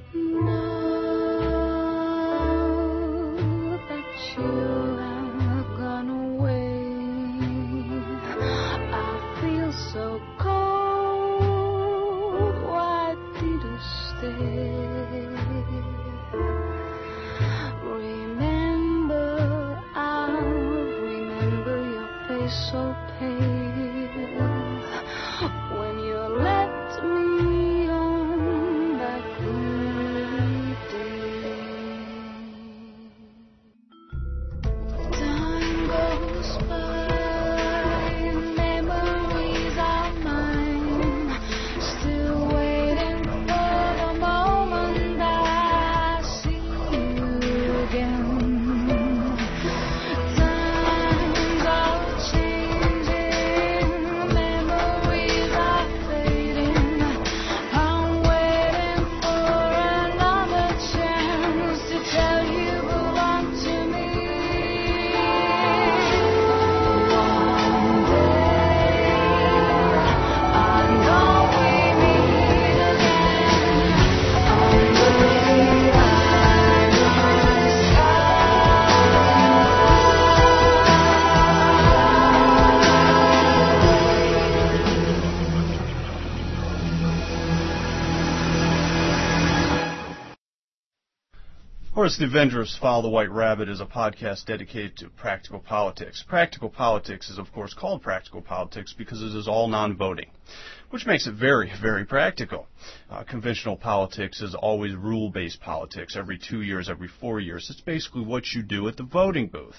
Horace the Avenger's Follow the White Rabbit is a podcast dedicated to practical politics. Practical politics is, of course, called practical politics because it is all non-voting, which makes it very, very practical. Conventional politics is always rule-based politics. Every 2 years, every 4 years. It's basically what you do at the voting booth.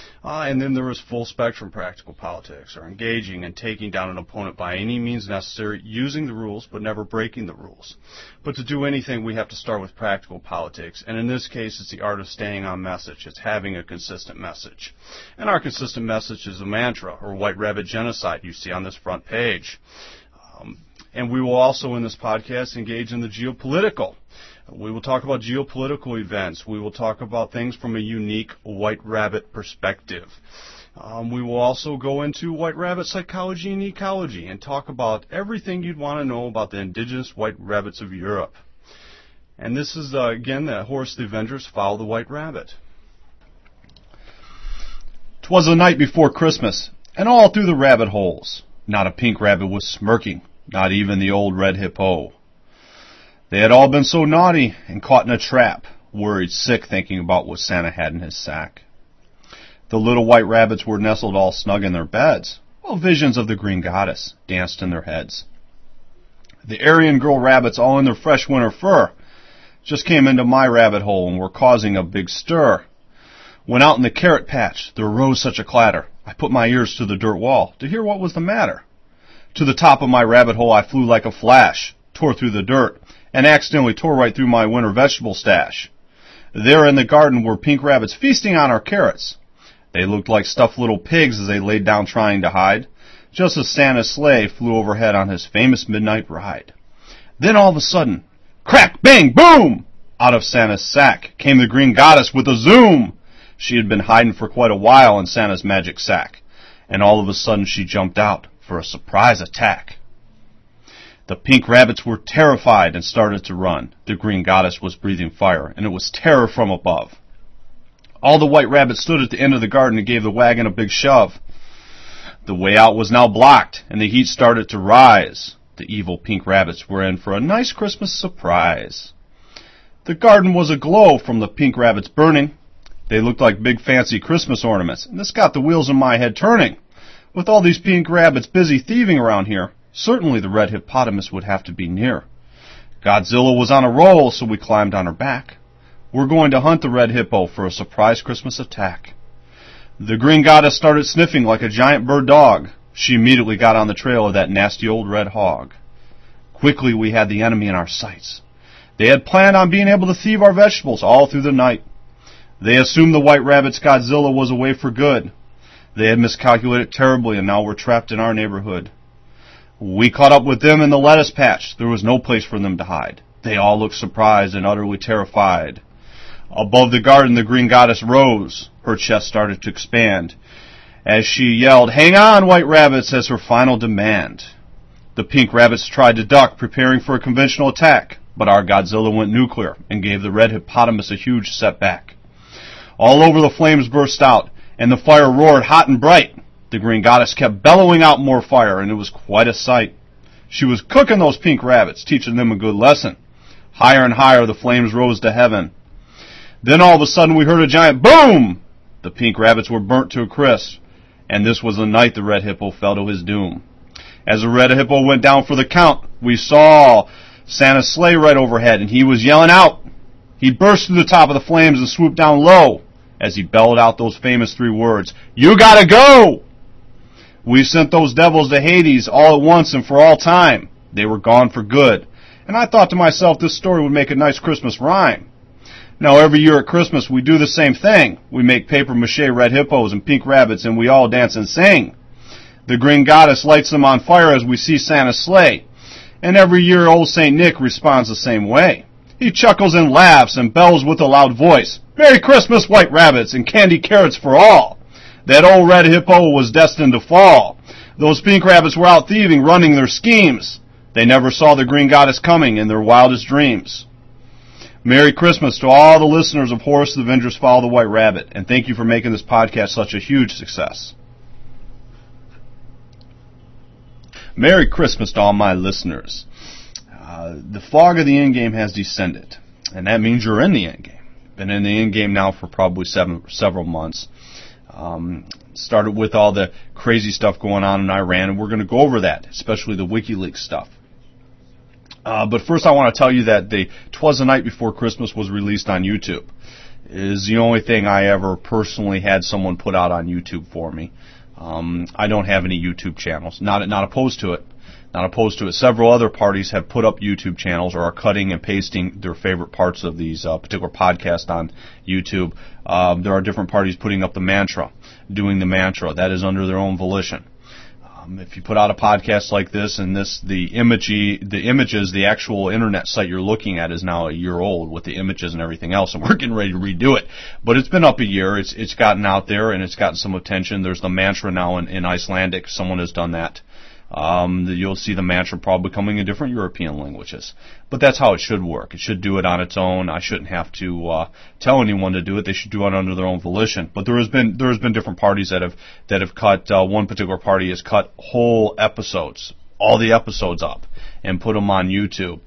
And then there is full-spectrum practical politics, or engaging and taking down an opponent by any means necessary, using the rules but never breaking the rules. But to do anything, we have to start with practical politics. And in this case, it's the art of staying on message. It's having a consistent message. And our consistent message is the mantra, or White Rabbit Genocide, you see on this front page. And we will also, in this podcast, engage in the geopolitical. We will talk about geopolitical events. We will talk about things from a unique White Rabbit perspective. We will also go into White Rabbit psychology and ecology and talk about everything you'd want to know about the indigenous White Rabbits of Europe. And this is, again, the Horace the Avenger's Follow the White Rabbit. 'Twas the night before Christmas, and all through the rabbit holes, not a pink rabbit was smirking, not even the old red hippo. They had all been so naughty and caught in a trap, worried sick thinking about what Santa had in his sack. The little white rabbits were nestled all snug in their beds, while visions of the green goddess danced in their heads. The Aryan girl rabbits, all in their fresh winter fur, just came into my rabbit hole and were causing a big stir. When out in the carrot patch there arose such a clatter, I put my ears to the dirt wall to hear what was the matter. To the top of my rabbit hole I flew like a flash, tore through the dirt, and accidentally tore right through my winter vegetable stash. There in the garden were pink rabbits feasting on our carrots. They looked like stuffed little pigs as they laid down trying to hide, just as Santa's sleigh flew overhead on his famous midnight ride. Then all of a sudden, crack, bang, boom! Out of Santa's sack came the green goddess with a zoom. She had been hiding for quite a while in Santa's magic sack, and all of a sudden she jumped out for a surprise attack. The pink rabbits were terrified and started to run. The green goddess was breathing fire, and it was terror from above. All the white rabbits stood at the end of the garden and gave the wagon a big shove. The way out was now blocked, and the heat started to rise. The evil pink rabbits were in for a nice Christmas surprise. The garden was aglow from the pink rabbits burning. They looked like big fancy Christmas ornaments, and this got the wheels in my head turning. With all these pink rabbits busy thieving around here, certainly the red hippopotamus would have to be near. Godzilla was on a roll, so we climbed on her back. We're going to hunt the red hippo for a surprise Christmas attack. The green goddess started sniffing like a giant bird dog. She immediately got on the trail of that nasty old red hog. Quickly we had the enemy in our sights. They had planned on being able to thieve our vegetables all through the night. They assumed the white rabbit's Godzilla was away for good. They had miscalculated terribly, and now we're trapped in our neighborhood. We caught up with them in the lettuce patch. There was no place for them to hide. They all looked surprised and utterly terrified. Above the garden, the green goddess rose. Her chest started to expand as she yelled, "Hang on, white rabbits," as her final demand. The pink rabbits tried to duck, preparing for a conventional attack. But our Godzilla went nuclear and gave the red hippopotamus a huge setback. All over the flames burst out, and the fire roared hot and bright. The green goddess kept bellowing out more fire, and it was quite a sight. She was cooking those pink rabbits, teaching them a good lesson. Higher and higher the flames rose to heaven. Then all of a sudden we heard a giant boom! The pink rabbits were burnt to a crisp, and this was the night the red hippo fell to his doom. As the red hippo went down for the count, we saw Santa's sleigh right overhead, and he was yelling out. He burst through the top of the flames and swooped down low as he bellowed out those famous 3 words, "You gotta go!" We sent those devils to Hades all at once and for all time. They were gone for good. And I thought to myself this story would make a nice Christmas rhyme. Now every year at Christmas we do the same thing. We make papier-mâché red hippos and pink rabbits and we all dance and sing. The green goddess lights them on fire as we see Santa's sleigh. And every year old St. Nick responds the same way. He chuckles and laughs and bells with a loud voice, "Merry Christmas, white rabbits, and candy carrots for all." That old red hippo was destined to fall. Those pink rabbits were out thieving, running their schemes. They never saw the green goddess coming in their wildest dreams. Merry Christmas to all the listeners of Horus the Avengers Follow the White Rabbit, and thank you for making this podcast such a huge success. Merry Christmas to all my listeners. The fog of the endgame has descended, and that means you're in the endgame. Been in the endgame now for probably several months. Started with all the crazy stuff going on in Iran, and we're going to go over that, especially the WikiLeaks stuff. But first I want to tell you that the 'Twas the Night Before Christmas was released on YouTube. It is the only thing I ever personally had someone put out on YouTube for me. I don't have any YouTube channels. Not opposed to it. Not opposed to it. Several other parties have put up YouTube channels or are cutting and pasting their favorite parts of these particular podcasts on YouTube. There are different parties putting up the mantra, doing the mantra. That is under their own volition. If you put out a podcast like this and the images, the actual internet site you're looking at is now a year old with the images and everything else, and we're getting ready to redo it. But it's been up a year. It's gotten out there and it's gotten some attention. There's the mantra now in Icelandic. Someone has done that. You'll see the mantra probably coming in different European languages. But that's how it should work. It should do it on its own. I shouldn't have to tell anyone to do it. They should do it under their own volition. But there has been different parties that have cut. One particular party has cut whole episodes, all the episodes up, and put them on YouTube.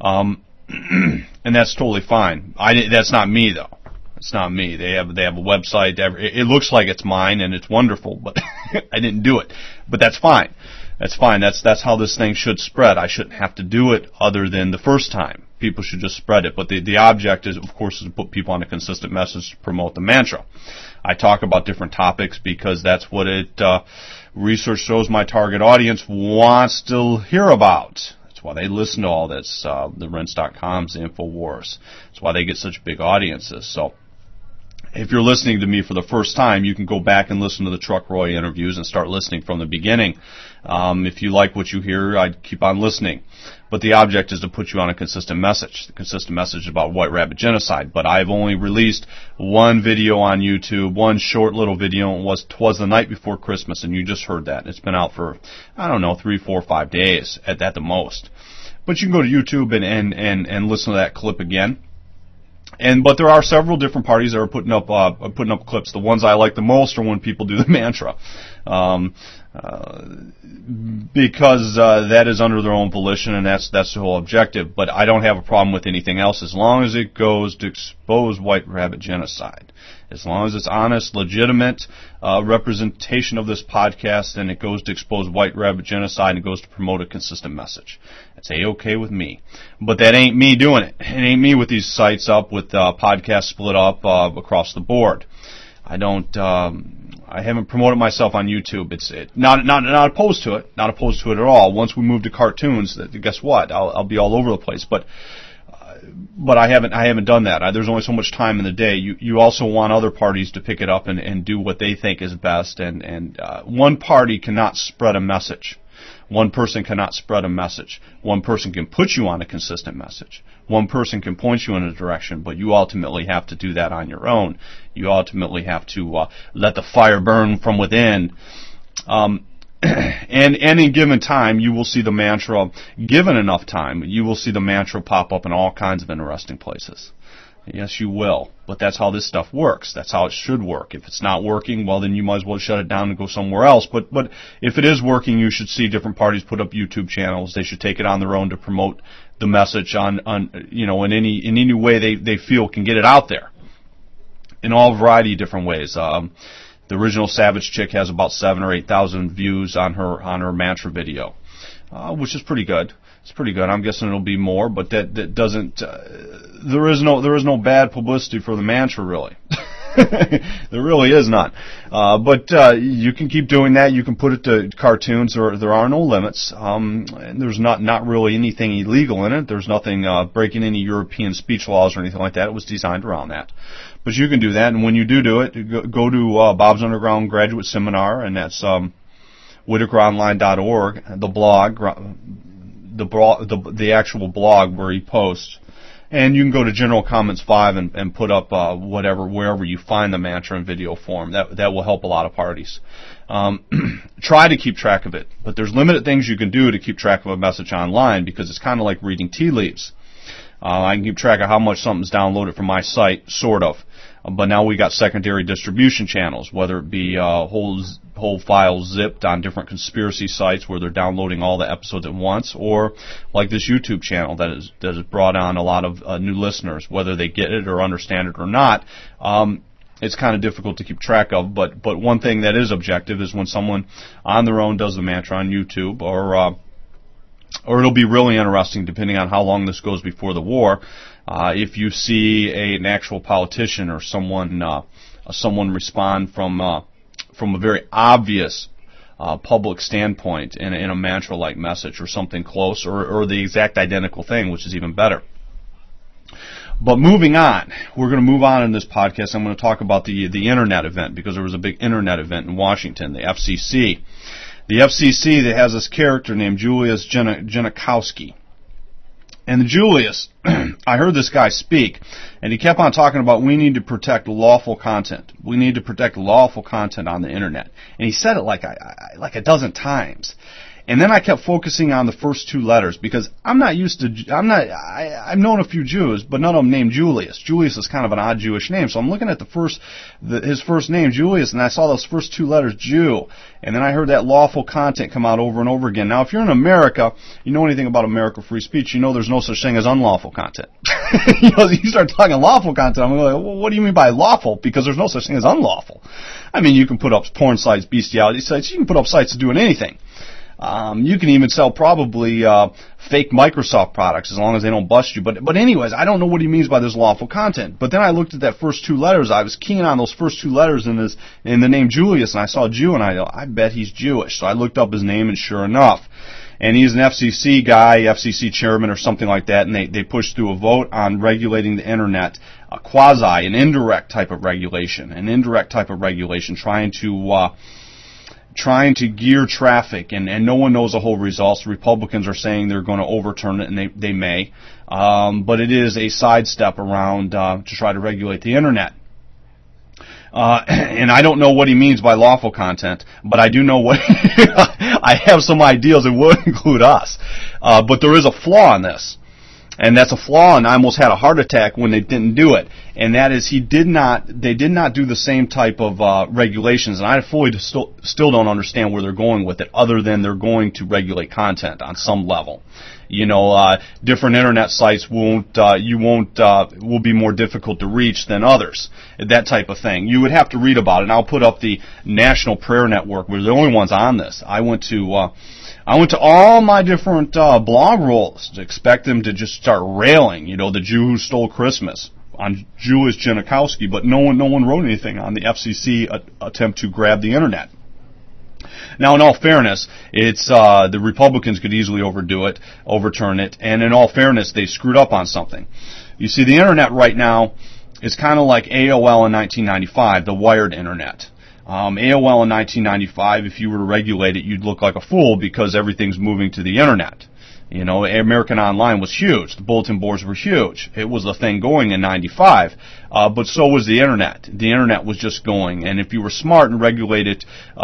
And that's totally fine. That's not me though. It's not me. They have a website. It looks like it's mine and it's wonderful, but I didn't do it. But that's fine. That's fine. That's how this thing should spread. I shouldn't have to do it other than the first time. People should just spread it. But the object is, of course, to put people on a consistent message to promote the mantra. I talk about different topics because that's what research shows my target audience wants to hear about. That's why they listen to all this, the Rense.coms, the InfoWars. That's why they get such big audiences. So if you're listening to me for the first time, you can go back and listen to the Truck Roy interviews and start listening from the beginning. If you like what you hear, I'd keep on listening. But the object is to put you on a consistent message. The consistent message is about white rabbit genocide. But I've only released one video on YouTube, one short little video, and it was the night before Christmas, and you just heard that. It's been out for, 3, 4, 5 days at the most. But you can go to YouTube and listen to that clip again. But there are several different parties that are putting up clips. The ones I like the most are when people do the mantra, because that is under their own volition, and that's the whole objective. But I don't have a problem with anything else as long as it goes to expose white rabbit genocide. As long as it's honest, legitimate representation of this podcast, and it goes to expose white rabbit genocide, and it goes to promote a consistent message. That's A-okay with me. But that ain't me doing it. It ain't me with these sites up, with podcasts split up across the board. I haven't promoted myself on YouTube. It's not opposed to it. Not opposed to it at all. Once we move to cartoons, guess what? I'll be all over the place. But I haven't done that. There's only so much time in the day. You also want other parties to pick it up and do what they think is best. And one party cannot spread a message. One person cannot spread a message. One person can put you on a consistent message. One person can point you in a direction, but you ultimately have to do that on your own. You ultimately have to let the fire burn from within. And in given time, you will see the mantra, given enough time, you will see the mantra pop up in all kinds of interesting places. Yes, you will. But that's how this stuff works. That's how it should work. If it's not working, well, then you might as well shut it down and go somewhere else. But if it is working, you should see different parties put up YouTube channels. They should take it on their own to promote the message on in any way they feel can get it out there. In all variety of different ways. The original Savage Chick has about 7,000 or 8,000 views on her mantra video, which is pretty good. It's pretty good. I'm guessing it'll be more, but that doesn't. There is no bad publicity for the mantra, really. There really is none. But you can keep doing that. You can put it to cartoons. There are no limits. And there's not really anything illegal in it. There's nothing breaking any European speech laws or anything like that. It was designed around that. But you can do that, and when you do it, go to Bob's Underground Graduate Seminar, and that's WhitakerOnline.org, the blog, the actual blog where he posts. And you can go to General Comments 5 and put up wherever you find the mantra in video form. That will help a lot of parties. Try to keep track of it, but there's limited things you can do to keep track of a message online, because it's kind of like reading tea leaves. I can keep track of how much something's downloaded from my site, sort of. But now we got secondary distribution channels, whether it be whole files zipped on different conspiracy sites where they're downloading all the episodes at once, or like this YouTube channel that has brought on a lot of new listeners, whether they get it or understand it or not. It's kind of difficult to keep track of, but one thing that is objective is when someone on their own does the mantra on YouTube, or it'll be really interesting depending on how long this goes before the war. If you see an actual politician or someone respond from a very obvious public standpoint in a mantra-like message, or something close, or the exact identical thing, which is even better. But moving on, we're going to move on in this podcast. I'm going to talk about the Internet event, because there was a big Internet event in Washington, the FCC. The FCC that has this character named Julius Genachowski. And the Julius, I heard this guy speak, and he kept on talking about we need to protect lawful content. We need to protect lawful content on the Internet. And he said it like a dozen times. And then I kept focusing on the first two letters, because I've known a few Jews, but none of them named Julius. Julius is kind of an odd Jewish name. So I'm looking at his first name, Julius, and I saw those first two letters, Jew. And then I heard that lawful content come out over and over again. Now, if you're in America, you know anything about America free speech, you know there's no such thing as unlawful content. You start talking lawful content, I'm like, well, what do you mean by lawful? Because there's no such thing as unlawful. I mean, you can put up porn sites, bestiality sites, you can put up sites doing anything. You can even sell probably fake Microsoft products as long as they don't bust you. But anyways, I don't know what he means by this lawful content. But then I looked at that first two letters. I was keying on those first two letters in the name Julius, and I saw Jew, and I bet he's Jewish. So I looked up his name, and sure enough. And he's an FCC guy, FCC chairman or something like that, and they pushed through a vote on regulating the Internet, an indirect type of regulation, trying to gear traffic, and no one knows the whole results. The Republicans are saying they're going to overturn it, and they may. But it is a sidestep around to try to regulate the Internet. And I don't know what he means by lawful content, but I do know what I have some ideas. It would include us. But there is a flaw in this. And that's a flaw, and I almost had a heart attack when they didn't do it. And that is they did not do the same type of regulations, and I fully still don't understand where they're going with it, other than they're going to regulate content on some level. Different internet sites will be more difficult to reach than others. That type of thing. You would have to read about it, and I'll put up the National Prayer Network. We're the only ones on this. I went to all my different blog rolls to expect them to just start railing, the Jew who stole Christmas on Julius Genachowski, but no one wrote anything on the FCC attempt to grab the Internet. Now, in all fairness, it's the Republicans could easily overturn it, and in all fairness, they screwed up on something. You see, the Internet right now is kind of like AOL in 1995, the wired Internet. AOL in 1995, if you were to regulate it, you'd look like a fool because everything's moving to the Internet. You know, American Online was huge. The bulletin boards were huge. It was the thing going in 95. But so was the Internet. The Internet was just going. And if you were smart and regulated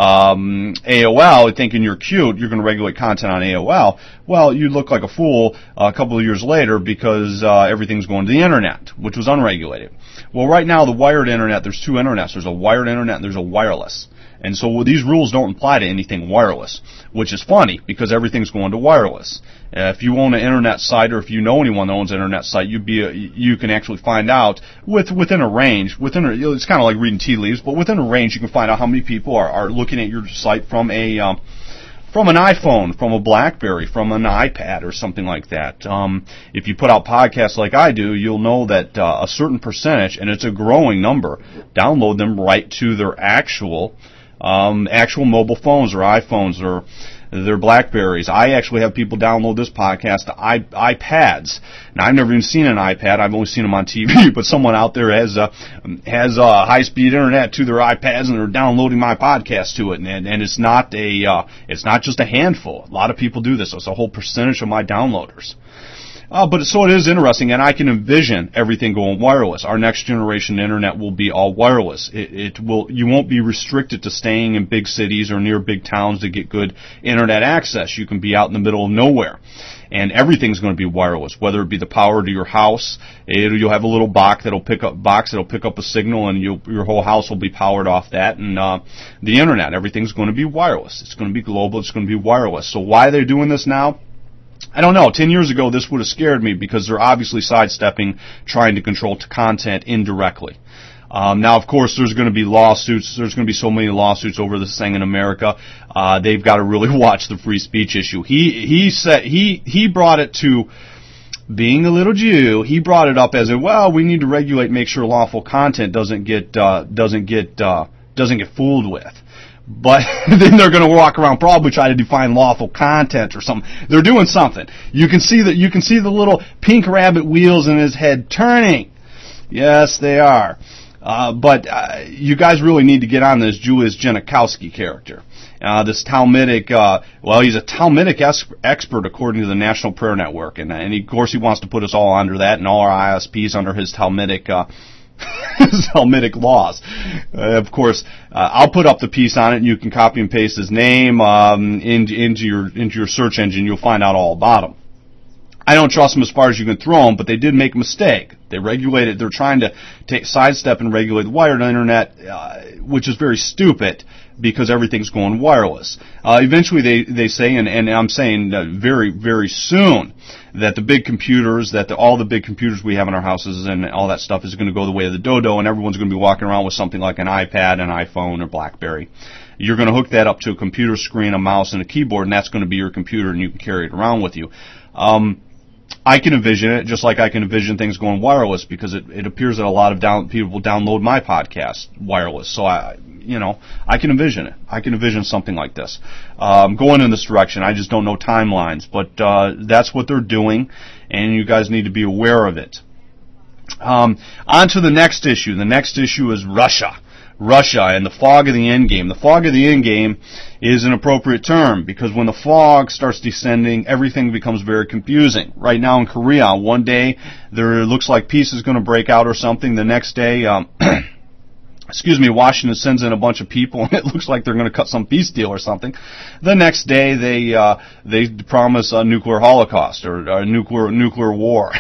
AOL, thinking you're cute, you're going to regulate content on AOL, well, you look like a fool a couple of years later because everything's going to the Internet, which was unregulated. Well, right now, the wired Internet, there's two Internets. There's a wired Internet and there's a wireless. And so these rules don't apply to anything wireless, which is funny because everything's going to wireless. If you own an internet site, or if you know anyone that owns an internet site, you can actually find out within a range. It's kind of like reading tea leaves, but within a range, you can find out how many people are looking at your site from an iPhone, from a BlackBerry, from an iPad, or something like that. If you put out podcasts like I do, you'll know that a certain percentage, and it's a growing number, download them right to their actual mobile phones or iPhones or their BlackBerries. I actually have people download this podcast to iPads. Now, I've never even seen an iPad. I've only seen them on TV, but someone out there has high-speed internet to their iPads, and they're downloading my podcast to it. And it's not just a handful. A lot of people do this. It's a whole percentage of my downloaders. But so it is interesting, and I can envision everything going wireless. Our next generation internet will be all wireless. You won't be restricted to staying in big cities or near big towns to get good internet access. You can be out in the middle of nowhere, and everything's going to be wireless. Whether it be the power to your house, you'll have a little box that'll pick up a signal, and your whole house will be powered off that. And the internet, everything's going to be wireless. It's going to be global. It's going to be wireless. So why are they doing this now? I don't know. 10 years ago, this would have scared me because they're obviously sidestepping, trying to control content indirectly. Now, of course, there's going to be lawsuits. There's going to be so many lawsuits over this thing in America. They've got to really watch the free speech issue. He brought it to being a little Jew. He brought it up as we need to regulate, make sure lawful content doesn't get fooled with. But then they're going to walk around probably try to define lawful content or something. They're doing something. You can see the little pink rabbit wheels in his head turning. Yes, they are. But you guys really need to get on this Julius Janikowski character. This Talmudic, he's a Talmudic expert according to the National Prayer Network, and of course he wants to put us all under that and all our ISPs under his Talmudic Talmudic laws. Of course, I'll put up the piece on it, and you can copy and paste his name into your search engine. You'll find out all about him. I don't trust them as far as you can throw them, but they did make a mistake. They regulated. They're trying to sidestep and regulate the wired internet, which is very stupid because everything's going wireless. Eventually, they say, and I'm saying very, very soon, that the big computers, all the big computers we have in our houses and all that stuff is going to go the way of the dodo, and everyone's going to be walking around with something like an iPad, an iPhone, or BlackBerry. You're going to hook that up to a computer screen, a mouse, and a keyboard, and that's going to be your computer, and you can carry it around with you. I can envision it just like I can envision things going wireless because it appears that a lot of people download my podcast wireless. So I can envision it. I can envision something like this going in this direction. I just don't know timelines, but that's what they're doing, and you guys need to be aware of it. On to the next issue. The next issue is Russia and the fog of the end game. The fog of the end game is an appropriate term because when the fog starts descending, everything becomes very confusing. Right now in Korea, one day there looks like peace is going to break out or something. The next day, Washington sends in a bunch of people and it looks like they're going to cut some peace deal or something. The next day they promise a nuclear holocaust or a nuclear war.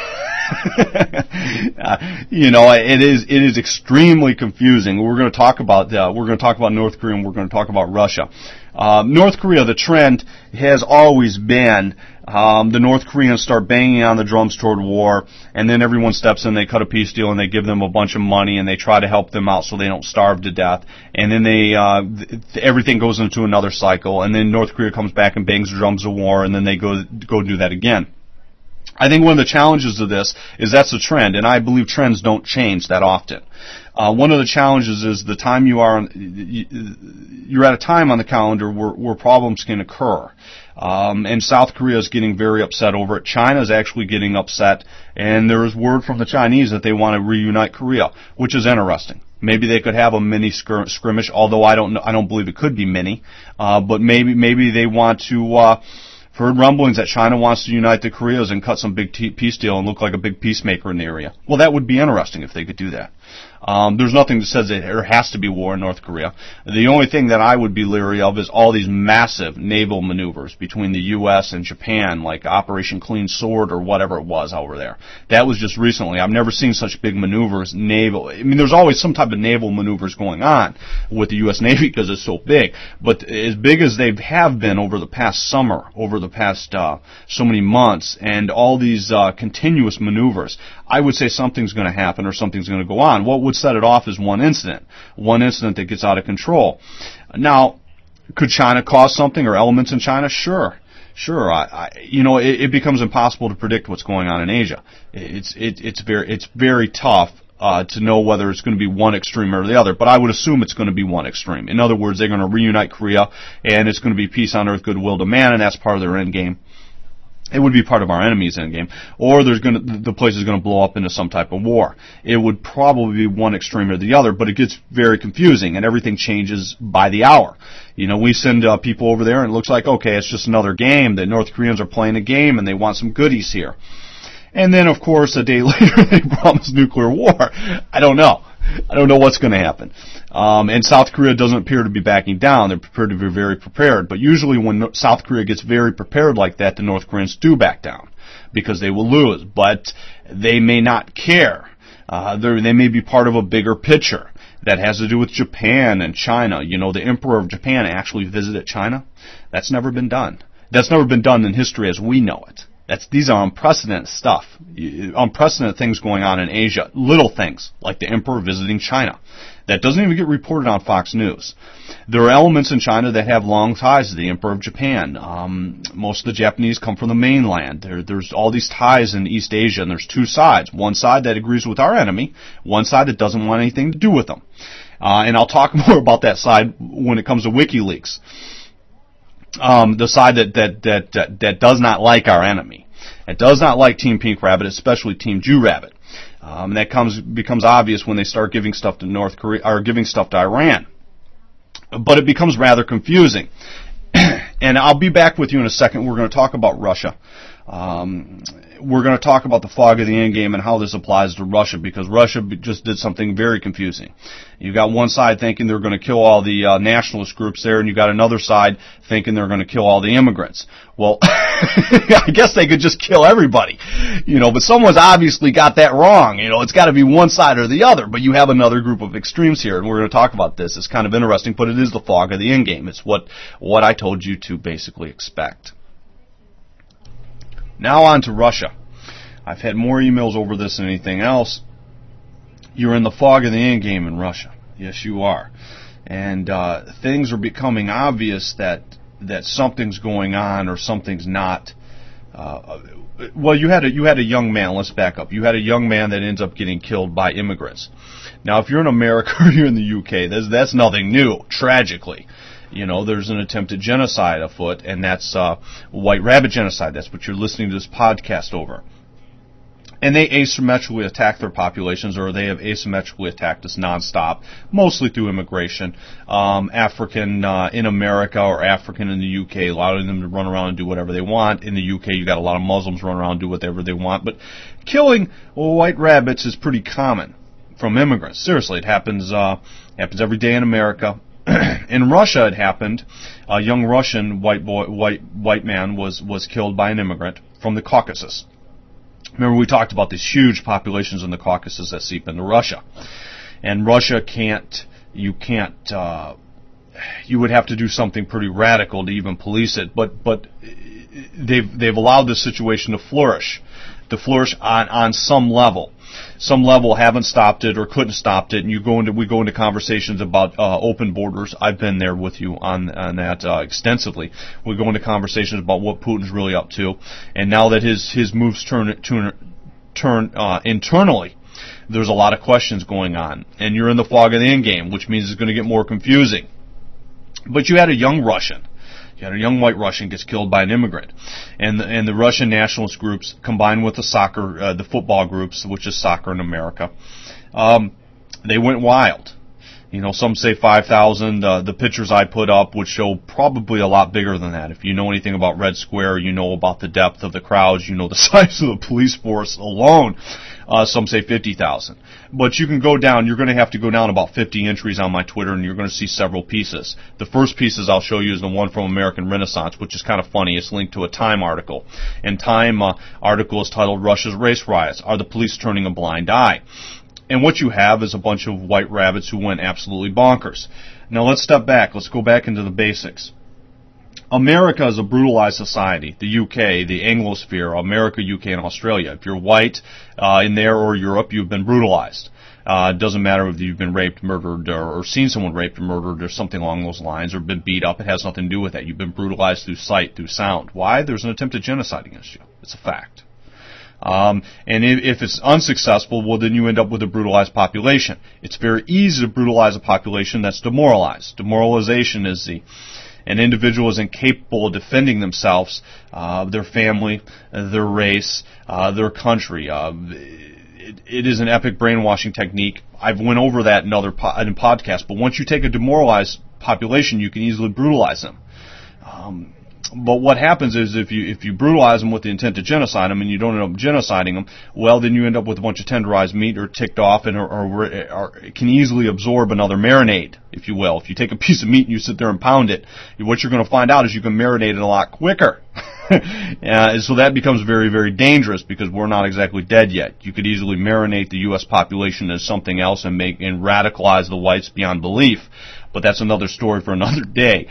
It is extremely confusing. We're going to talk about North Korea and we're going to talk about Russia. North Korea, the trend has always been the North Koreans start banging on the drums toward war, and then everyone steps in, they cut a peace deal, and they give them a bunch of money, and they try to help them out so they don't starve to death, and then everything goes into another cycle, and then North Korea comes back and bangs the drums of war, and then they go do that again. I think one of the challenges of this is that's a trend, and I believe trends don't change that often. One of the challenges is the time you're at a time on the calendar where problems can occur. And South Korea is getting very upset over it. China is actually getting upset, and there is word from the Chinese that they want to reunite Korea, which is interesting. Maybe they could have a mini skirmish, although I don't believe it could be mini. But maybe they want to. heard rumblings that China wants to unite the Koreas and cut some big peace deal and look like a big peacemaker in the area. Well, that would be interesting if they could do that. There's nothing that says that there has to be war in North Korea. The only thing that I would be leery of is all these massive naval maneuvers between the U.S. and Japan, like Operation Clean Sword or whatever it was over there. That was just recently. I've never seen such big maneuvers, naval. I mean, there's always some type of naval maneuvers going on with the U.S. Navy because it's so big. But as big as they have been over the past summer, over the past so many months, and all these continuous maneuvers, I would say something's going to happen or something's going to go on. What would set it off is one incident that gets out of control. Now, could China cause something or elements in China? Sure. It becomes impossible to predict what's going on in Asia. It's very tough to know whether it's going to be one extreme or the other, but I would assume it's going to be one extreme. In other words, they're going to reunite Korea, and it's going to be peace on earth, goodwill to man, and that's part of their end game. It would be part of our enemy's endgame, or the place is going to blow up into some type of war. It would probably be one extreme or the other, but it gets very confusing, and everything changes by the hour. We send people over there, and it looks like, okay, it's just another game. The North Koreans are playing a game, and they want some goodies here. And then, of course, a day later, they promise nuclear war. I don't know what's going to happen. And South Korea doesn't appear to be backing down. They're prepared to be very prepared. But usually when South Korea gets very prepared like that, the North Koreans do back down because they will lose. But they may not care. They may be part of a bigger picture that has to do with Japan and China. The Emperor of Japan actually visited China. That's never been done. That's never been done in history as we know it. These are unprecedented stuff, unprecedented things going on in Asia, little things like the emperor visiting China. That doesn't even get reported on Fox News. There are elements in China that have long ties to the emperor of Japan. Most of the Japanese come from the mainland. There's all these ties in East Asia, and there's two sides. One side that agrees with our enemy, one side that doesn't want anything to do with them. And I'll talk more about that side when it comes to WikiLeaks. The side that does not like our enemy. It does not like Team Pink Rabbit, especially Team Jew Rabbit. And that becomes obvious when they start giving stuff to North Korea or giving stuff to Iran. But it becomes rather confusing. And I'll be back with you in a second. We're going to talk about Russia. We're going to talk about the fog of the endgame and how this applies to Russia, because Russia just did something very confusing. You got one side thinking they're going to kill all the nationalist groups there, and you got another side thinking they're going to kill all the immigrants. Well, I guess they could just kill everybody, but someone's obviously got that wrong. It's got to be one side or the other, but you have another group of extremes here, and we're going to talk about this. It's kind of interesting, but it is the fog of the endgame. It's what I told you to basically expect. Now on to Russia. I've had more emails over this than anything else. You're in the fog of the endgame in Russia. Yes, you are. And things are becoming obvious that something's going on or something's not. Well, you had a young man. Let's back up. You had a young man that ends up getting killed by immigrants. Now, if you're in America or you're in the UK, that's nothing new, tragically. There's an attempted genocide afoot, and that's white rabbit genocide. That's what you're listening to this podcast over. And they asymmetrically attack their populations, or they have asymmetrically attacked us nonstop, mostly through immigration. African in America or African in the UK, allowing them to run around and do whatever they want. In the UK, you got a lot of Muslims run around and do whatever they want. But killing white rabbits is pretty common from immigrants. Seriously, it happens every day in America. In Russia, it happened. A young Russian white man was killed by an immigrant from the Caucasus. Remember, we talked about these huge populations in the Caucasus that seep into Russia, and Russia you would have to do something pretty radical to even police it. But they've allowed this situation to flourish on some level. Some level haven't stopped it or couldn't stop it, and we go into conversations about open borders. I've been there with you on that extensively. We go into conversations about what Putin's really up to, and now that his moves turn internally, there's a lot of questions going on, and you're in the fog of the endgame, which means it's going to get more confusing. But you had a young Russian. You had a young white Russian gets killed by an immigrant, and the Russian nationalist groups combined with the football groups, which is soccer in America, they went wild, Some say 5,000. The pictures I put up would show probably a lot bigger than that. If you know anything about Red Square, you know about the depth of the crowds, you know the size of the police force alone. Some say 50,000. But you can go down, you're going to have to go down about 50 entries on my Twitter, and you're going to see several pieces. The first pieces I'll show you is the one from American Renaissance, which is kind of funny. It's linked to a Time article. And Time article is titled, Russia's Race Riots. Are the Police Turning a Blind Eye? And what you have is a bunch of white rabbits who went absolutely bonkers. Now let's step back. Let's go back into the basics. America is a brutalized society. The UK, the Anglosphere, America, UK, and Australia. If you're white in there or Europe, you've been brutalized. It doesn't matter if you've been raped, murdered, or seen someone raped or murdered or something along those lines, or been beat up. It has nothing to do with that. You've been brutalized through sight, through sound. Why? There's an attempted genocide against you. It's a fact. And if it's unsuccessful, well, then you end up with a brutalized population. It's very easy to brutalize a population that's demoralized. Demoralization is an individual is incapable of defending themselves, their family, their race, their country. It is an epic brainwashing technique. I've went over that in other in podcasts, but once you take a demoralized population, you can easily brutalize them. But what happens is if you brutalize them with the intent to genocide them and you don't end up genociding them, well, then you end up with a bunch of tenderized meat or ticked off and or can easily absorb another marinade, if you will. If you take a piece of meat and you sit there and pound it, what you're going to find out is you can marinate it a lot quicker. So that becomes very, very dangerous because we're not exactly dead yet. You could easily marinate the U.S. population as something else and radicalize the whites beyond belief. But that's another story for another day.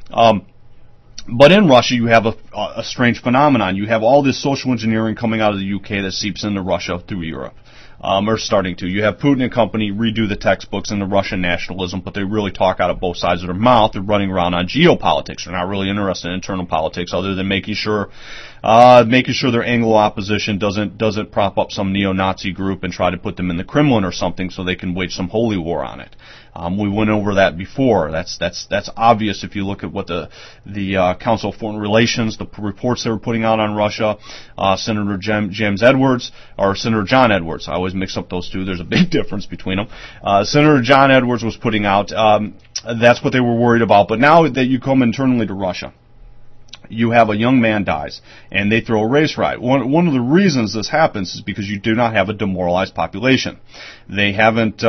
But in Russia, you have a strange phenomenon. You have all this social engineering coming out of the UK that seeps into Russia through Europe, or starting to. You have Putin and company redo the textbooks into Russian nationalism, but they really talk out of both sides of their mouth. They're running around on geopolitics. They're not really interested in internal politics, other than making sure their Anglo opposition doesn't prop up some neo-Nazi group and try to put them in the Kremlin or something so they can wage some holy war on it. We went over that before. That's obvious if you look at what the Council of Foreign Relations, the reports they were putting out on Russia, Senator James Edwards, or Senator John Edwards. I always mix up those two. There's a big difference between them. Senator John Edwards was putting out, that's what they were worried about. But now that you come internally to Russia, you have a young man dies, and they throw a race riot. One of the reasons this happens is because you do not have a demoralized population. They haven't,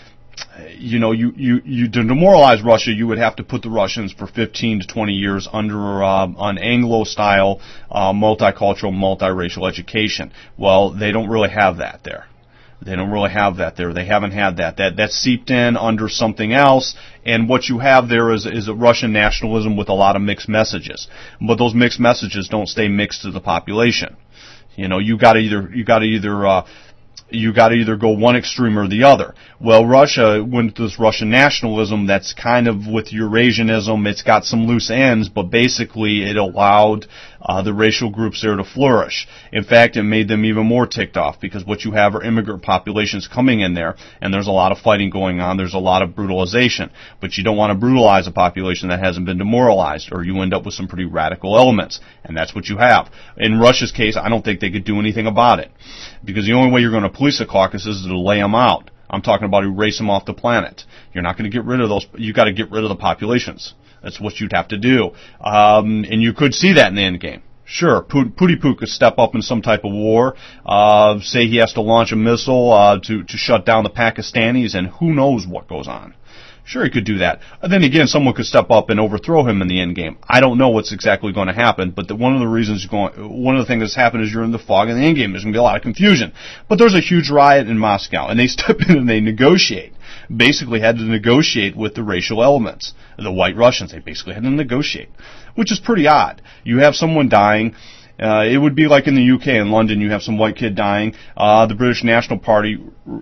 you to demoralize Russia, you would have to put the Russians for 15 to 20 years under an Anglo-style, multicultural, multiracial education. Well, they don't really have that there. They don't really have that there. They haven't had that. That's seeped in under something else, and what you have there is a Russian nationalism with a lot of mixed messages. But those mixed messages don't stay mixed to the population. You got to either go one extreme or the other. Well, Russia went to this Russian nationalism that's kind of with Eurasianism. It's got some loose ends, but basically it allowed the racial groups there to flourish. In fact, it made them even more ticked off because what you have are immigrant populations coming in there, and there's a lot of fighting going on. There's a lot of brutalization. But you don't want to brutalize a population that hasn't been demoralized, or you end up with some pretty radical elements, and that's what you have. In Russia's case, I don't think they could do anything about it, because the only way you're going to police the Caucasus is to lay them out. I'm talking about erase them off the planet. You're not going to get rid of those. You got to get rid of the populations. That's what you'd have to do. And you could see that in the end game. Sure, Putiput could step up in some type of war, say he has to launch a missile to shut down the Pakistanis, and who knows what goes on. Sure, he could do that. Then again, someone could step up and overthrow him in the end game. I don't know what's exactly going to happen, but one of the things that's happened is you're in the fog in the end game. There's going to be a lot of confusion. But there's a huge riot in Moscow, and they step in and they negotiate. Basically had to negotiate with the racial elements. The white Russians, they basically had to negotiate, which is pretty odd. You have someone dying. It would be like in the UK, in London, you have some white kid dying. The British National Party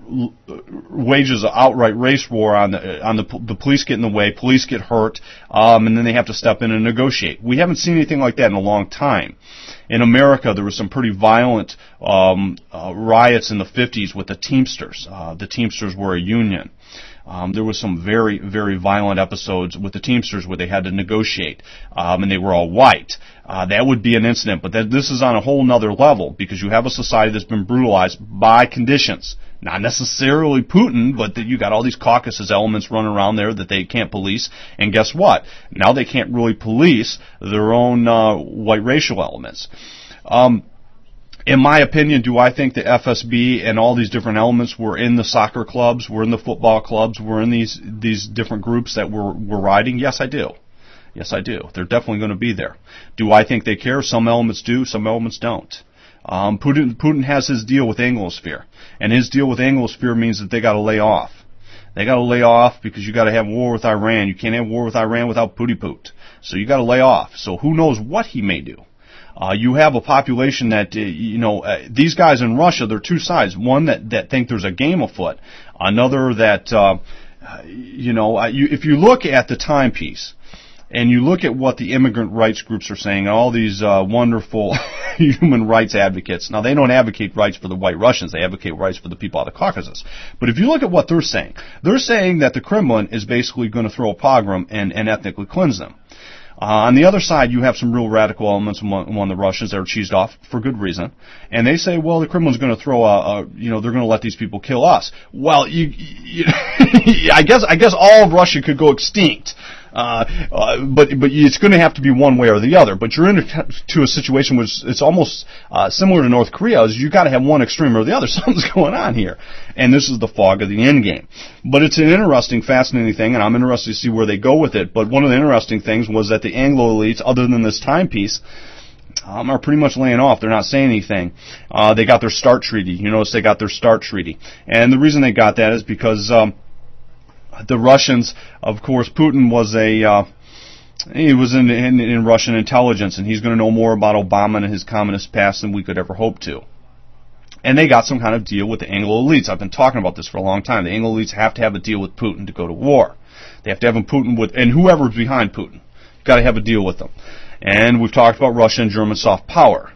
wages an outright race war on the police get in the way, police get hurt, and then they have to step in and negotiate. We haven't seen anything like that in a long time. In America, there was some pretty violent riots in the 50s with the Teamsters. The Teamsters were a union. There was some very, very violent episodes with the Teamsters where they had to negotiate, and they were all white. That would be an incident, but this is on a whole nother level because you have a society that's been brutalized by conditions, Not necessarily Putin, but that you got all these Caucasus elements running around there that they can't police. And guess what? Now they can't really police their own white racial elements. In my opinion, do I think the FSB and all these different elements were in the soccer clubs, were in the football clubs, were in these different groups that were riding? Yes, I do. Yes, I do. They're definitely going to be there. Do I think they care? Some elements do, some elements don't. Putin has his deal with Anglosphere, and his deal with Anglosphere means that they got to lay off. They got to lay off because you got to have war with Iran. You can't have war with Iran without Putty-Poot. So you got to lay off. So who knows what he may do? You have a population that, these guys in Russia, they're two sides. One that think there's a game afoot. Another that, if you look at the timepiece, and you look at what the immigrant rights groups are saying, all these wonderful human rights advocates. Now, they don't advocate rights for the white Russians. They advocate rights for the people out of the Caucasus. But if you look at what they're saying that the Kremlin is basically going to throw a pogrom and ethnically cleanse them. On the other side, you have some real radical elements among the Russians that are cheesed off for good reason. And they say, well, the Kremlin's going to throw they're going to let these people kill us. Well, I guess all of Russia could go extinct. But it's going to have to be one way or the other. But you're into a situation which it's almost similar to North Korea. Is you got to have one extreme or the other. Something's going on here, and this is the fog of the end game. But it's an interesting, fascinating thing, and I'm interested to see where they go with it. But one of the interesting things was that the Anglo elites, other than this timepiece, are pretty much laying off. They're not saying anything. They got their START treaty. You notice they got their START treaty, and the reason they got that is because the Russians, of course, Putin was he was in Russian intelligence, and he's going to know more about Obama and his communist past than we could ever hope to. And they got some kind of deal with the Anglo elites. I've been talking about this for a long time. The Anglo elites have to have a deal with Putin to go to war. They have to have and whoever's behind Putin, you've got to have a deal with them. And we've talked about Russia and German soft power.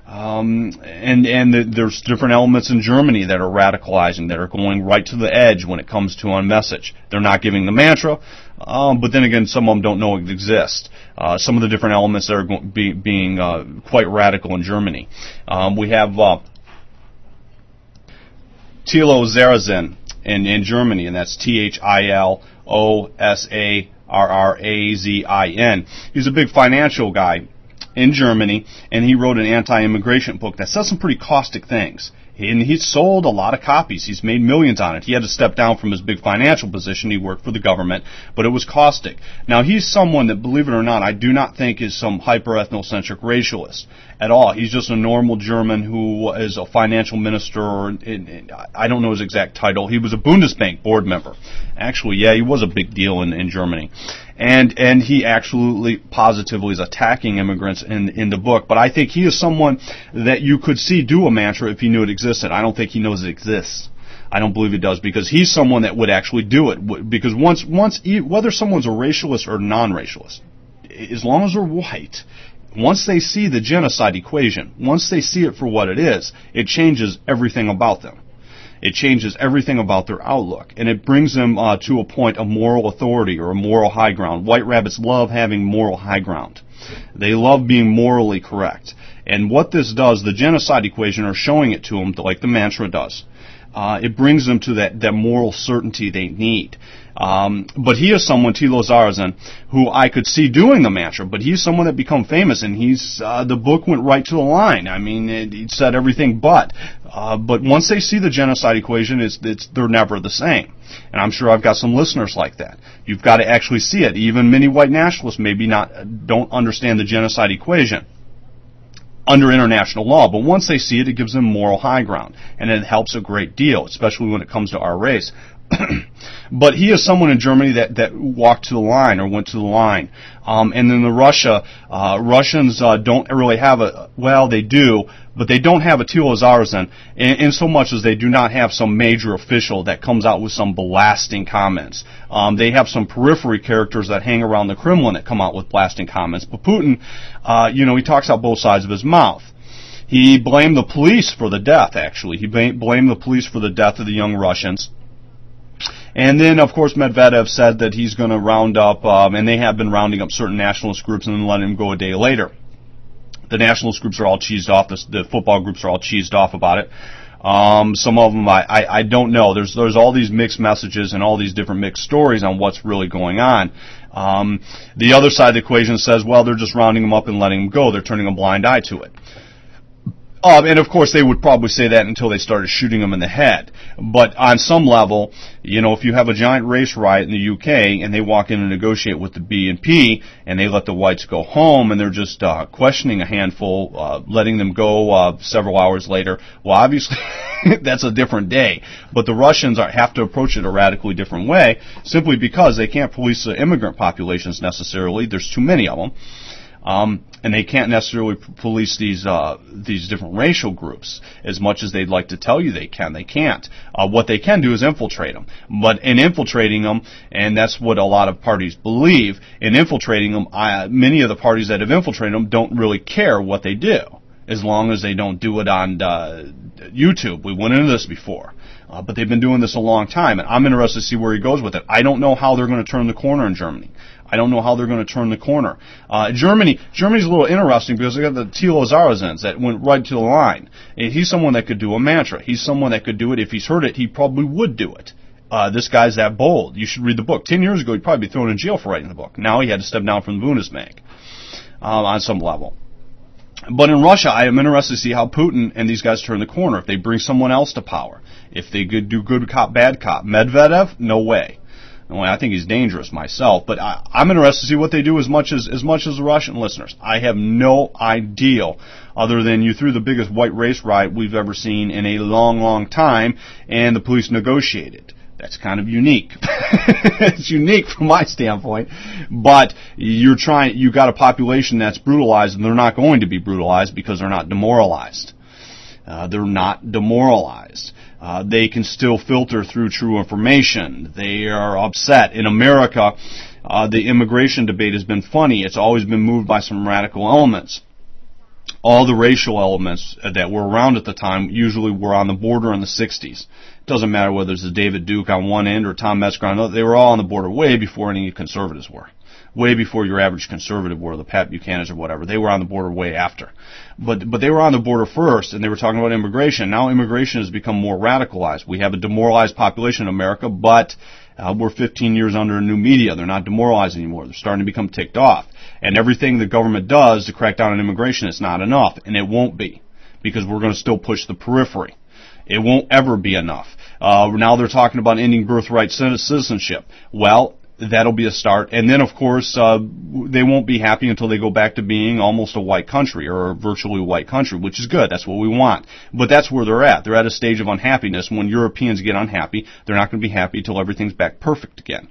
There's different elements in Germany that are radicalizing, that are going right to the edge when it comes to on message. They're not giving the mantra, but then again, some of them don't know it exists. Some of the different elements that are being quite radical in Germany. We have Thilo Sarrazin in Germany, and that's Thilosarrazin. He's a big financial guy in Germany, and he wrote an anti-immigration book that says some pretty caustic things. And he's sold a lot of copies. He's made millions on it. He had to step down from his big financial position. He worked for the government, but it was caustic. Now, he's someone that, believe it or not, I do not think is some hyper-ethnocentric racialist at all. He's just a normal German who is a financial minister, or I don't know his exact title. He was a Bundesbank board member. Actually, yeah, he was a big deal in Germany. And he absolutely, positively is attacking immigrants in the book. But I think he is someone that you could see do a mantra if he knew it existed. I don't think he knows it exists. I don't believe he does, because he's someone that would actually do it. Because whether someone's a racialist or non-racialist, as long as they're white, once they see the genocide equation, once they see it for what it is, it changes everything about them. It changes everything about their outlook, and it brings them to a point of moral authority or a moral high ground. White rabbits love having moral high ground. They love being morally correct. And what this does, the genocide equation, are showing it to them like the mantra does. It brings them to that moral certainty they need. But he is someone, Thilo Sarrazin, who I could see doing the mantra, but he's someone that become famous, and the book went right to the line. I mean, it said everything but once they see the genocide equation, they're never the same. And I'm sure I've got some listeners like that. You've got to actually see it. Even many white nationalists don't understand the genocide equation under international law, but once they see it, it gives them moral high ground, and it helps a great deal, especially when it comes to our race. But he is someone in Germany that walked to the line or went to the line. And then Russians don't really have they do, but they don't have a Thilo Sarrazin in so much as they do not have some major official that comes out with some blasting comments. They have some periphery characters that hang around the Kremlin that come out with blasting comments. But Putin, he talks out both sides of his mouth. He blamed the police for the death, actually. He blamed the police for the death of the young Russians. And then, of course, Medvedev said that he's going to round up, and they have been rounding up certain nationalist groups and then letting him go a day later. The nationalist groups are all cheesed off. The football groups are all cheesed off about it. Some of them I don't know. There's all these mixed messages and all these different mixed stories on what's really going on. The other side of the equation says, well, they're just rounding them up and letting them go. They're turning a blind eye to it. And of course they would probably say that until they started shooting them in the head. But on some level, if you have a giant race riot in the UK and they walk in and negotiate with the BNP and they let the whites go home and they're just questioning a handful, letting them go several hours later, well, obviously that's a different day. But the Russians have to approach it a radically different way simply because they can't police the immigrant populations necessarily. There's too many of them. And they can't necessarily police these different racial groups as much as they'd like to tell you they can. They can't. What they can do is infiltrate them. But in infiltrating them, and that's what a lot of parties believe, in infiltrating them, many of the parties that have infiltrated them don't really care what they do, as long as they don't do it on YouTube. We went into this before. But they've been doing this a long time, and I'm interested to see where he goes with it. I don't know how they're going to turn the corner in Germany. I don't know how they're going to turn the corner. Germany's a little interesting because they got the Thilo Sarrazins that went right to the line. And he's someone that could do a mantra. He's someone that could do it. If he's heard it, he probably would do it. This guy's that bold. You should read the book. 10 years ago, he'd probably be thrown in jail for writing the book. Now he had to step down from the Bundesbank on some level. But in Russia, I am interested to see how Putin and these guys turn the corner. If they bring someone else to power. If they do good cop, bad cop. Medvedev, no way. I think he's dangerous myself, but I'm interested to see what they do as much as the Russian listeners. I have no idea, other than you threw the biggest white race riot we've ever seen in a long, long time, and the police negotiated. That's kind of unique. It's unique from my standpoint, but you got a population that's brutalized, and they're not going to be brutalized because they're not demoralized. They're not demoralized. They can still filter through true information. They are upset. In America, the immigration debate has been funny. It's always been moved by some radical elements. All the racial elements that were around at the time usually were on the border in the 60s. It doesn't matter whether it's David Duke on one end or Tom Metzger on the other. They were all on the border way before any conservatives were. Way before your average conservative were, the Pat Buchanans or whatever. They were on the border way after. But they were on the border first, and they were talking about immigration. Now immigration has become more radicalized. We have a demoralized population in America, but we're 15 years under new media. They're not demoralized anymore. They're starting to become ticked off. And everything the government does to crack down on immigration is not enough, and it won't be, because we're going to still push the periphery. It won't ever be enough. Now they're talking about ending birthright citizenship. Well, that'll be a start. And then, of course, they won't be happy until they go back to being almost a white country or virtually a white country, which is good. That's what we want. But that's where they're at. They're at a stage of unhappiness. When Europeans get unhappy, they're not going to be happy until everything's back perfect again.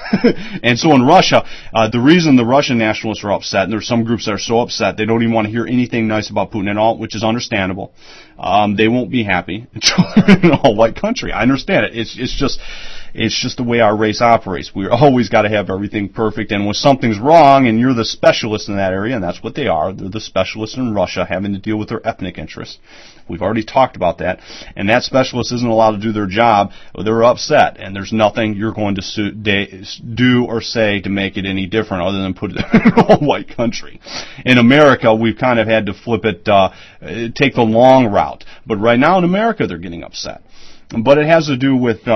And so in Russia, the reason the Russian nationalists are upset, and there's some groups that are so upset, they don't even want to hear anything nice about Putin at all, which is understandable. They won't be happy until they're in an all-white country. I understand it. It's just the way our race operates. We're always got to have everything perfect, and when something's wrong, and you're the specialist in that area, and that's what they are, they're the specialists in Russia having to deal with their ethnic interests. We've already talked about that, and that specialist isn't allowed to do their job. They're upset, and there's nothing you're going to do or say to make it any different other than put it in an all-white country. In America, we've kind of had to flip it, take the long route. But right now in America, they're getting upset. But it has to do with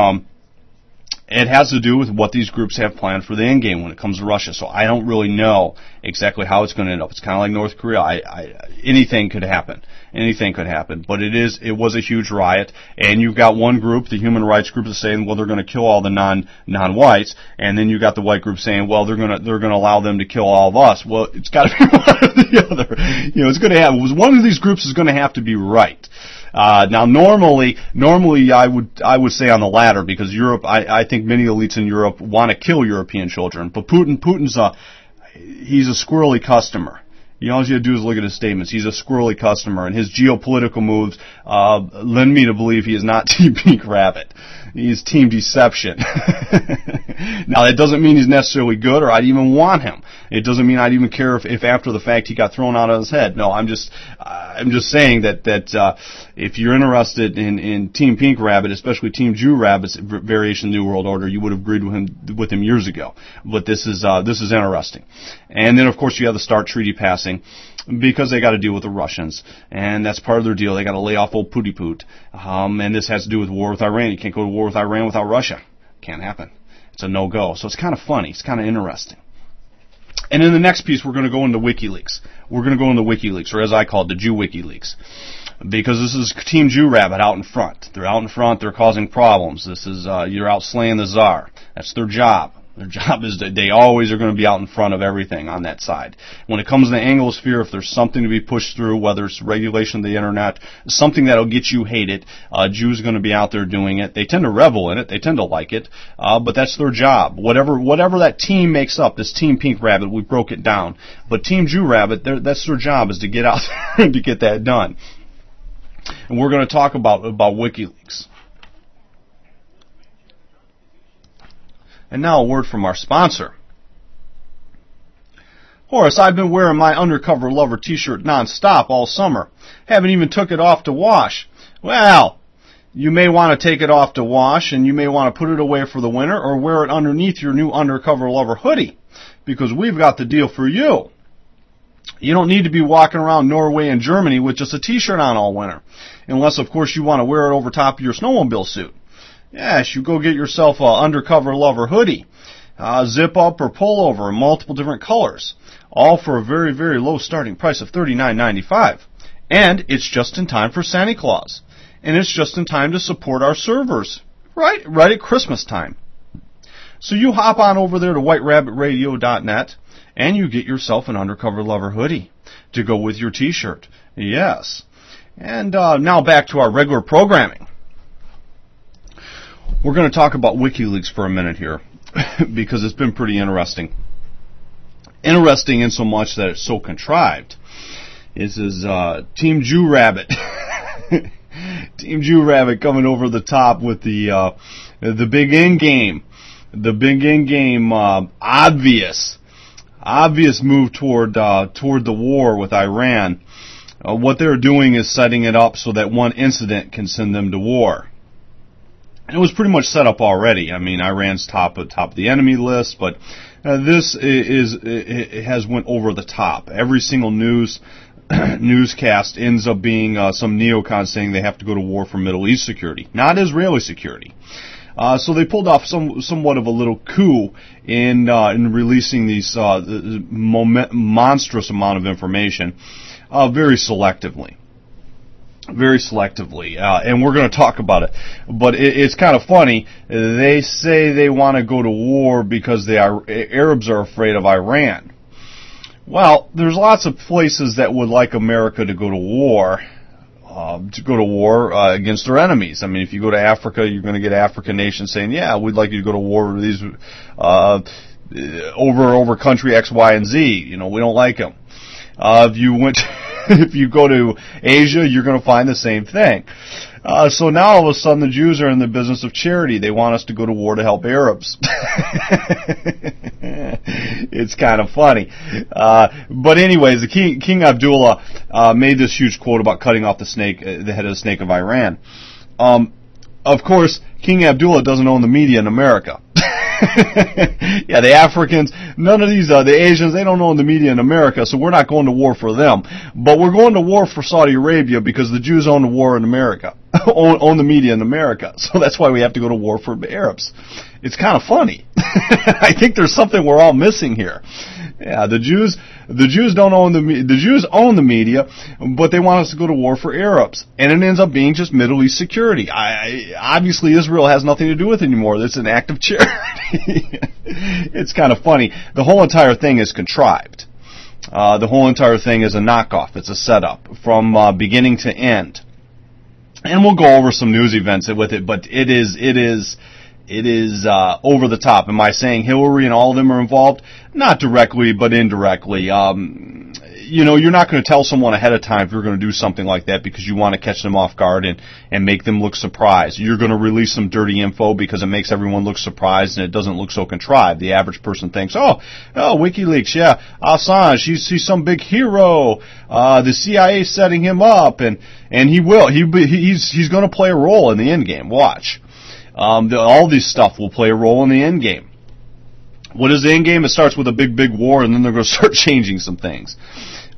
what these groups have planned for the end game when it comes to Russia. So I don't really know exactly how it's going to end up. It's kind of like North Korea. Anything could happen. Anything could happen. But it was a huge riot. And you've got one group, the human rights group, that's saying, well, they're going to kill all the non-whites. And then you've got the white group saying, well, they're going to allow them to kill all of us. Well, it's got to be one or the other. It's going to happen. One of these groups is going to have to be right. Now normally I would say on the latter, because Europe, I think many elites in Europe want to kill European children, but Putin's he's a squirrely customer. All you have to do is look at his statements. He's a squirrely customer, and his geopolitical moves lend me to believe he is not Team Pink Rabbit. He's Team Deception. Now, that doesn't mean he's necessarily good, or I'd even want him. It doesn't mean I'd even care if after the fact he got thrown out of his head. No, I'm just saying that if you're interested in Team Pink Rabbit, especially Team Jew Rabbit's variation of the New World Order, you would have agreed with him years ago. But this is interesting. And then, of course, you have the START treaty passing, because they got to deal with the Russians, and that's part of their deal. They got to lay off old Pooty Poot, and this has to do with war with Iran. You can't go to war with Iran without Russia. Can't happen. It's a no-go. So it's kind of funny. It's kind of interesting. And in the next piece, we're going to go into WikiLeaks. We're going to go into WikiLeaks, or as I call it, the Jew WikiLeaks. Because this is Team Jew Rabbit out in front. They're out in front. They're causing problems. This is, you're out slaying the Tsar. That's their job. Their job is that they always are going to be out in front of everything on that side. When it comes to the Anglosphere, if there's something to be pushed through, whether it's regulation of the internet, something that'll get you hated, Jews are going to be out there doing it. They tend to revel in it. They tend to like it. But that's their job. Whatever that team makes up, this Team Pink Rabbit, we broke it down. But Team Jew Rabbit, that's their job, is to get out there and to get that done. And we're going to talk about WikiLeaks. And now a word from our sponsor. Horace, I've been wearing my Undercover Lover t-shirt non-stop all summer. Haven't even took it off to wash. Well, you may want to take it off to wash, and you may want to put it away for the winter or wear it underneath your new Undercover Lover hoodie, because we've got the deal for you. You don't need to be walking around Norway and Germany with just a t-shirt on all winter, unless, of course, you want to wear it over top of your snowmobile suit. Yes, you go get yourself a Undercover Lover hoodie, zip up or pull over in multiple different colors, all for a very, very low starting price of $39.95. And it's just in time for Santa Claus. And it's just in time to support our servers, right at Christmas time. So you hop on over there to whiterabbitradio.net and you get yourself an Undercover Lover hoodie to go with your t-shirt. Yes. And now back to our regular programming. We're going to talk about WikiLeaks for a minute here, because it's been pretty interesting. Interesting in so much that it's so contrived. This is Team Jew Rabbit. Team Jew Rabbit coming over the top with the big end game. The big end game, obvious move toward the war with Iran. What they're doing is setting it up so that one incident can send them to war. It was pretty much set up already. I mean, Iran's top of the enemy list, but this it has went over the top. Every single newscast ends up being some neocon saying they have to go to war for Middle East security, not Israeli security. So they pulled off somewhat of a little coup in releasing these monstrous amount of information very selectively. And we're going to talk about it. But it's kind of funny. They say they want to go to war because the Arabs are afraid of Iran. Well, there's lots of places that would like America to go to war against their enemies. I mean, if you go to Africa, you're going to get African nations saying, yeah, we'd like you to go to war with these over country X, Y, and Z. You know, we don't like them. If you go to Asia, you're going to find the same thing. So now all of a sudden the Jews are in the business of charity. They want us to go to war to help Arabs. It's kind of funny. But anyways, the King Abdullah made this huge quote about cutting off the head of the snake of Iran. Of course, King Abdullah doesn't own the media in America. Yeah, the Africans, none of these, the Asians, they don't own the media in America, so we're not going to war for them. But we're going to war for Saudi Arabia because the Jews own the war in America, own the media in America. So that's why we have to go to war for the Arabs. It's kind of funny. I think there's something we're all missing here. Yeah, the Jews don't own the Jews own the media, but they want us to go to war for Arabs, and it ends up being just Middle East security. Obviously, Israel has nothing to do with it anymore. It's an act of charity. It's kind of funny. The whole entire thing is contrived. The whole entire thing is a knockoff. It's a setup from beginning to end. And we'll go over some news events with it, but it is over the top. Am I saying Hillary and all of them are involved? Not directly, but indirectly. You're not going to tell someone ahead of time if you're going to do something like that because you want to catch them off guard and make them look surprised. You're going to release some dirty info because it makes everyone look surprised and it doesn't look so contrived. The average person thinks, oh, WikiLeaks, yeah, Assange, he's some big hero. The CIA is setting him up, and he will. He's going to play a role in the end game. Watch. All this stuff will play a role in the end game. What is the end game? It starts with a big war, and then they're going to start changing some things.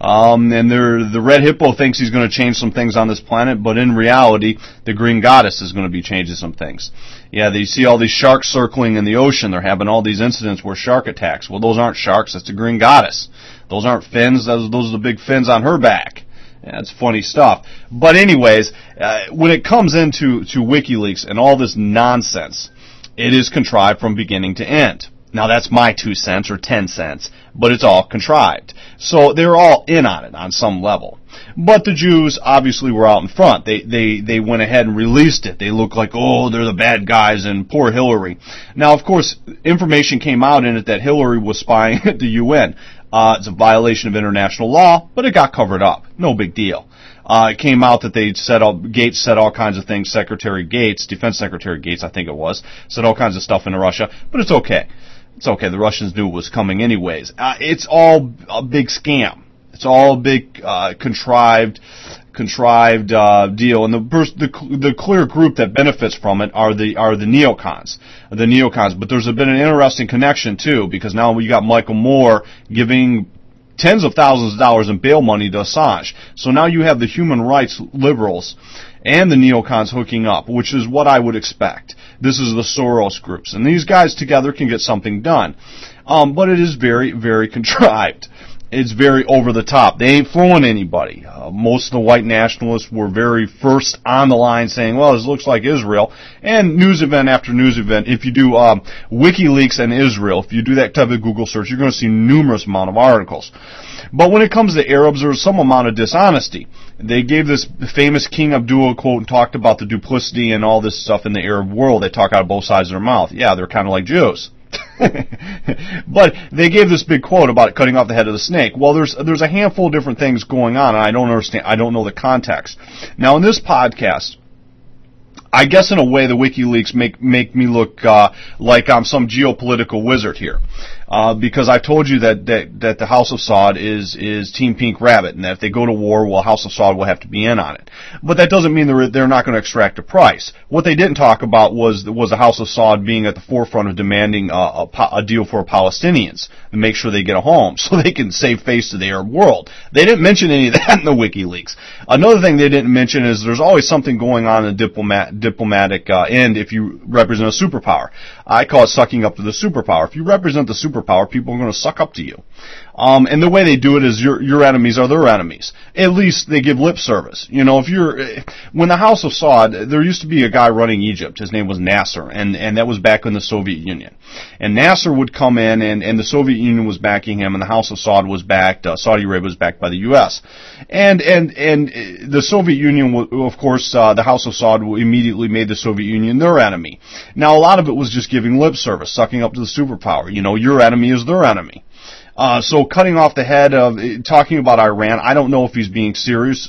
And the red hippo thinks he's going to change some things on this planet, but in reality, the green goddess is going to be changing some things. Yeah, they see all these sharks circling in the ocean. They're having all these incidents where shark attacks. Well, those aren't sharks. That's the green goddess. Those aren't fins. Those are the big fins on her back. Yeah, it's funny stuff. But anyways, when it comes into WikiLeaks and all this nonsense, it is contrived from beginning to end. Now that's my 2 cents or 10 cents, but it's all contrived. So they're all in on it on some level. But the Jews obviously were out in front. They went ahead and released it. They look like, oh, they're the bad guys and poor Hillary. Now, of course, information came out in it that Hillary was spying at the UN. It's a violation of international law, but it got covered up. No big deal. It came out that Gates said all kinds of things. Secretary Gates, Defense Secretary Gates, I think it was, said all kinds of stuff into Russia, but it's okay. It's okay. The Russians knew it was coming anyways. It's all a big scam. It's all a big contrived deal. And the clear group that benefits from it are the neocons. But there's been an interesting connection too, because now you got Michael Moore giving tens of thousands of dollars in bail money to Assange. So now you have the human rights liberals and the neocons hooking up, which is what I would expect. This is the Soros groups. And these guys together can get something done. But it is very, very contrived. It's very over the top. They ain't fooling anybody. Most of the white nationalists were very first on the line saying, well, this looks like Israel. And news event after news event, if you do WikiLeaks and Israel, if you do that type of Google search, you're going to see numerous amount of articles. But when it comes to Arabs, there's some amount of dishonesty. They gave this famous King Abdullah quote and talked about the duplicity and all this stuff in the Arab world. They talk out of both sides of their mouth. Yeah, they're kind of like Jews. But they gave this big quote about it cutting off the head of the snake. Well, there's a handful of different things going on, and I don't understand. I don't know the context. Now, in this podcast, I guess in a way the WikiLeaks make me look like I'm some geopolitical wizard here, because I told you that the House of Saud is Team Pink Rabbit, and that if they go to war, well, House of Saud will have to be in on it. But that doesn't mean they're not going to extract a price. What they didn't talk about was the House of Saud being at the forefront of demanding a deal for Palestinians to make sure they get a home, so they can save face to the Arab world. They didn't mention any of that in the WikiLeaks. Another thing they didn't mention is there's always something going on in diplomatic end if you represent a superpower. I call it sucking up to the superpower. If you represent the superpower, people are going to suck up to you. And the way they do it is your enemies are their enemies. At least they give lip service. You know, when the House of Saud, there used to be a guy running Egypt. His name was Nasser, and that was back in the Soviet Union. And Nasser would come in, and the Soviet Union was backing him, and the House of Saud was backed, Saudi Arabia was backed by the U.S. And the Soviet Union, of course, the House of Saud immediately made the Soviet Union their enemy. Now, a lot of it was just giving lip service, sucking up to the superpower. You know, your enemy is their enemy. So cutting off the head of, talking about Iran, I don't know if he's being serious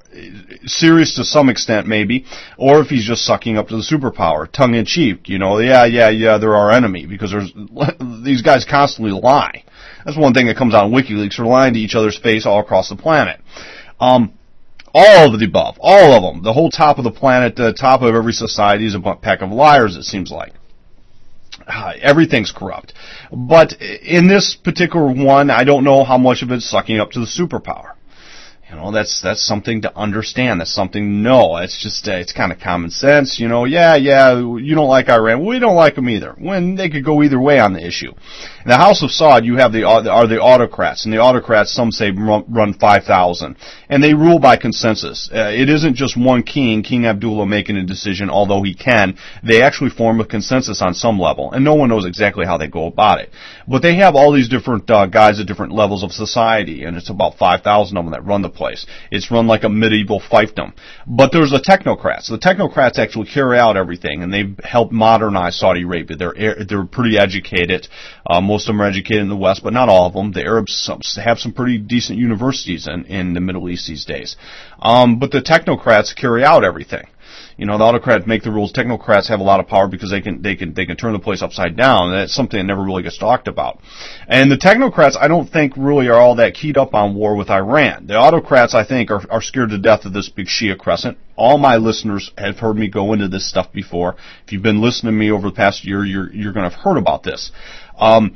to some extent maybe, or if he's just sucking up to the superpower, tongue in cheek, you know, yeah, they're our enemy, because these guys constantly lie. That's one thing that comes out in WikiLeaks, they're lying to each other's face all across the planet. All of the above, all of them, the whole top of the planet, the top of every society is a pack of liars, it seems like. Everything's corrupt. But in this particular one, I don't know how much of it's sucking up to the superpower. You know, that's something to understand. That's something to know. It's just, it's kind of common sense. You know, yeah, you don't like Iran. Well, we don't like them either. When they could go either way on the issue. In the House of Saud, you have the autocrats. And the autocrats, some say, run 5,000. And they rule by consensus. It isn't just one king, King Abdullah, making a decision, although he can. They actually form a consensus on some level. And no one knows exactly how they go about it. But they have all these different guys at different levels of society. And it's about 5,000 of them that run the place. It's run like a medieval fiefdom. But there's the technocrats. The technocrats actually carry out everything, and they've helped modernize Saudi Arabia. They're pretty educated. Most of them are educated in the West, but not all of them. The Arabs have some pretty decent universities in the Middle East these days. But the technocrats carry out everything. You know, the autocrats make the rules. Technocrats have a lot of power because they can turn the place upside down. And that's something that never really gets talked about. And the technocrats, I don't think really are all that keyed up on war with Iran. The autocrats, I think, are scared to death of this big Shia crescent. All my listeners have heard me go into this stuff before. If you've been listening to me over the past year, you're going to have heard about this.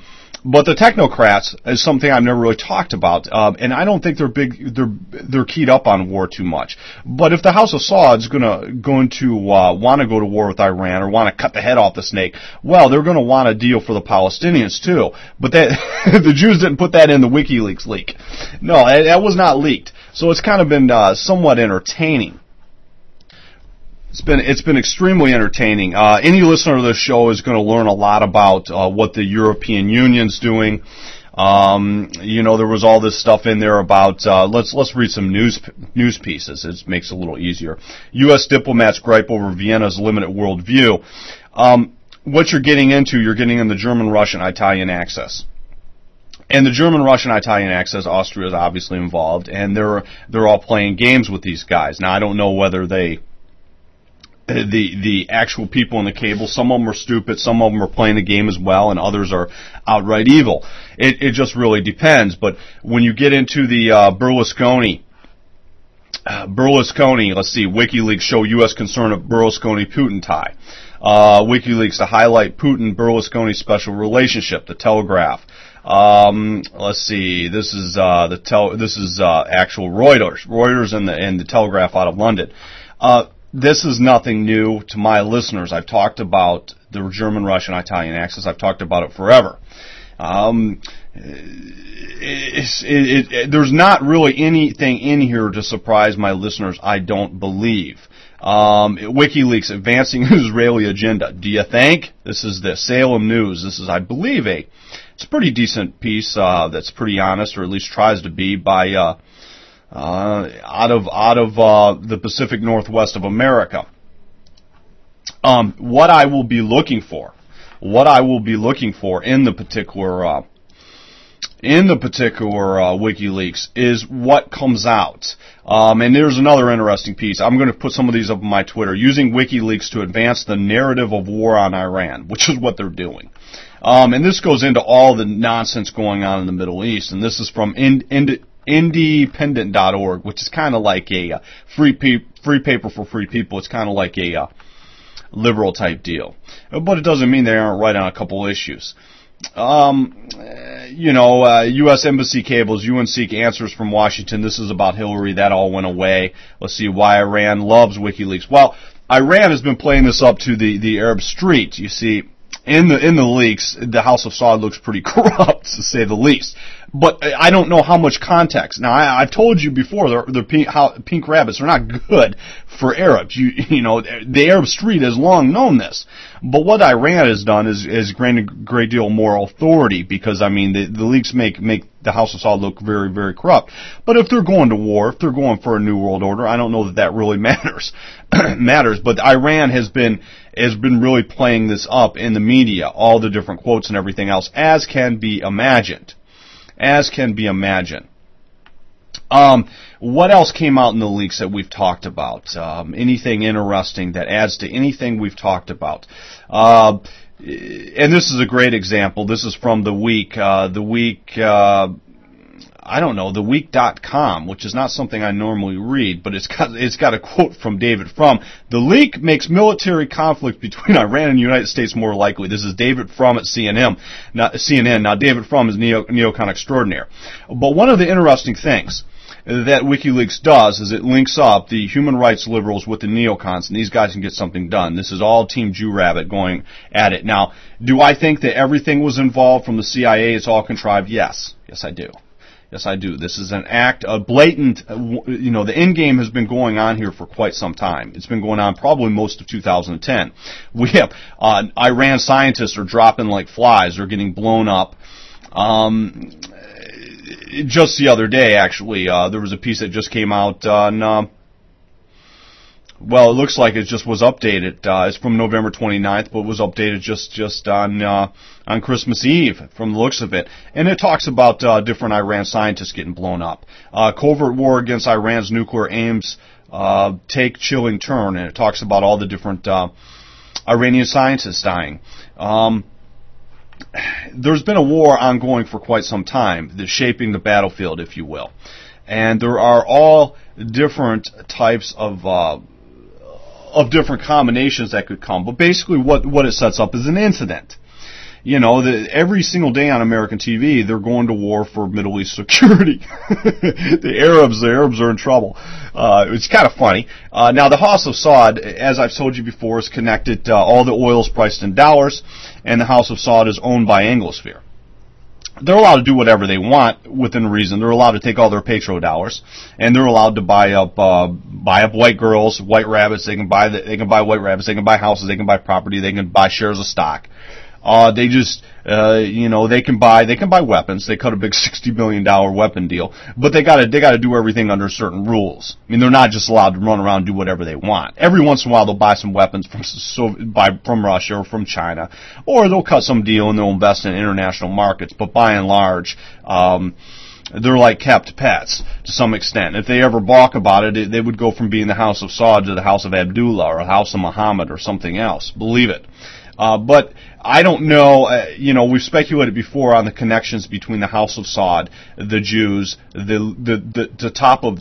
But the technocrats is something I've never really talked about, and I don't think they're keyed up on war too much. But if the House of Saud's going to want to go to war with Iran or want to cut the head off the snake, well, they're going to want a deal for the Palestinians too. But that the Jews didn't put that in the WikiLeaks leak. No, that was not leaked. So it's kind of been somewhat entertaining. It's been extremely entertaining. Any listener to this show is going to learn a lot about what the European Union's doing. There was all this stuff in there about let's read some news pieces. It makes it a little easier. U.S. diplomats gripe over Vienna's limited worldview. What you're getting in the German-Russian Italian axis. And the German-Russian Italian axis, Austria is obviously involved, and they're all playing games with these guys. Now I don't know whether the actual people in the cable, some of them are stupid, some of them are playing the game as well, and others are outright evil. It just really depends. But when you get into the Berlusconi, let's see, WikiLeaks show U.S. concern of Berlusconi-Putin tie. WikiLeaks to highlight Putin-Berlusconi special relationship. The Telegraph. Let's see, this is actual Reuters and the Telegraph out of London. This is nothing new to my listeners. I've talked about the German-Russian Italian axis. I've talked about it forever. There's not really anything in here to surprise my listeners, I don't believe. WikiLeaks advancing Israeli agenda. Do you think? This is the Salem News. This is, I believe, it's a pretty decent piece that's pretty honest, or at least tries to be, by out of the Pacific Northwest of America. What I will be looking for in the particular WikiLeaks is what comes out. And there's another interesting piece. I'm going to put some of these up on my Twitter. Using WikiLeaks to advance the narrative of war on Iran, which is what they're doing. And this goes into all the nonsense going on in the Middle East. And this is from independent.org, which is kind of like a free paper for free people. It's kind of like a liberal type deal. But it doesn't mean they aren't right on a couple issues. U.S. Embassy cables, UN seek answers from Washington. This is about Hillary. That all went away. Let's see why Iran loves WikiLeaks. Well, Iran has been playing this up to the Arab street. You see, in the leaks, the House of Saud looks pretty corrupt, to say the least. But I don't know how much context. Now, I've told you before, the pink rabbits are not good for Arabs. The Arab street has long known this. But what Iran has done is granted a great deal of moral authority, because, the leaks make the House of Saud look very, very corrupt. But if they're going to war, if they're going for a new world order, I don't know that really matters. But Iran has been really playing this up in the media, all the different quotes and everything else, as can be imagined. What else came out in the leaks that we've talked about? Anything interesting that adds to anything we've talked about? And this is a great example. This is from The Week. TheWeek.com, which is not something I normally read, but it's got a quote from David Frum. The leak makes military conflict between Iran and the United States more likely. This is David Frum at CNN. Now, David Frum is neocon extraordinaire. But one of the interesting things that WikiLeaks does is it links up the human rights liberals with the neocons, and these guys can get something done. This is all Team Jew Rabbit going at it. Now, do I think that everything was involved from the CIA? It's all contrived? Yes. Yes, I do. Yes, I do. This is an act, a blatant, the end game has been going on here for quite some time. It's been going on probably most of 2010. We have, Iran scientists are dropping like flies. They're getting blown up. Just the other day, actually, there was a piece that just came out on, well, it looks like it just was updated. It's from November 29th, but it was updated just on Christmas Eve, from the looks of it. And it talks about different Iran scientists getting blown up. Covert war against Iran's nuclear aims take chilling turn, and it talks about all the different Iranian scientists dying. There's been a war ongoing for quite some time, shaping the battlefield, if you will. And there are all different types of different combinations that could come. But basically what it sets up is an incident. Every single day on American TV, they're going to war for Middle East security. The Arabs are in trouble. It's kind of funny. Now, the House of Saud, as I've told you before, is connected. All the oil is priced in dollars, and the House of Saud is owned by Anglosphere. They're allowed to do whatever they want within reason. They're allowed to take all their petrodollars, and they're allowed to buy up white girls, white rabbits. They can buy white rabbits. They can buy houses. They can buy property. They can buy shares of stock. They can buy weapons. They cut a big $60 billion weapon deal, but they gotta do everything under certain rules. I mean, they're not just allowed to run around and do whatever they want. Every once in a while, they'll buy some weapons from Russia or from China, or they'll cut some deal and they'll invest in international markets. But by and large, they're like kept pets to some extent. If they ever balk about it, they would go from being the House of Saud to the House of Abdullah or the House of Muhammad or something else. Believe it. But I don't know, we've speculated before on the connections between the House of Saud, the Jews, the top of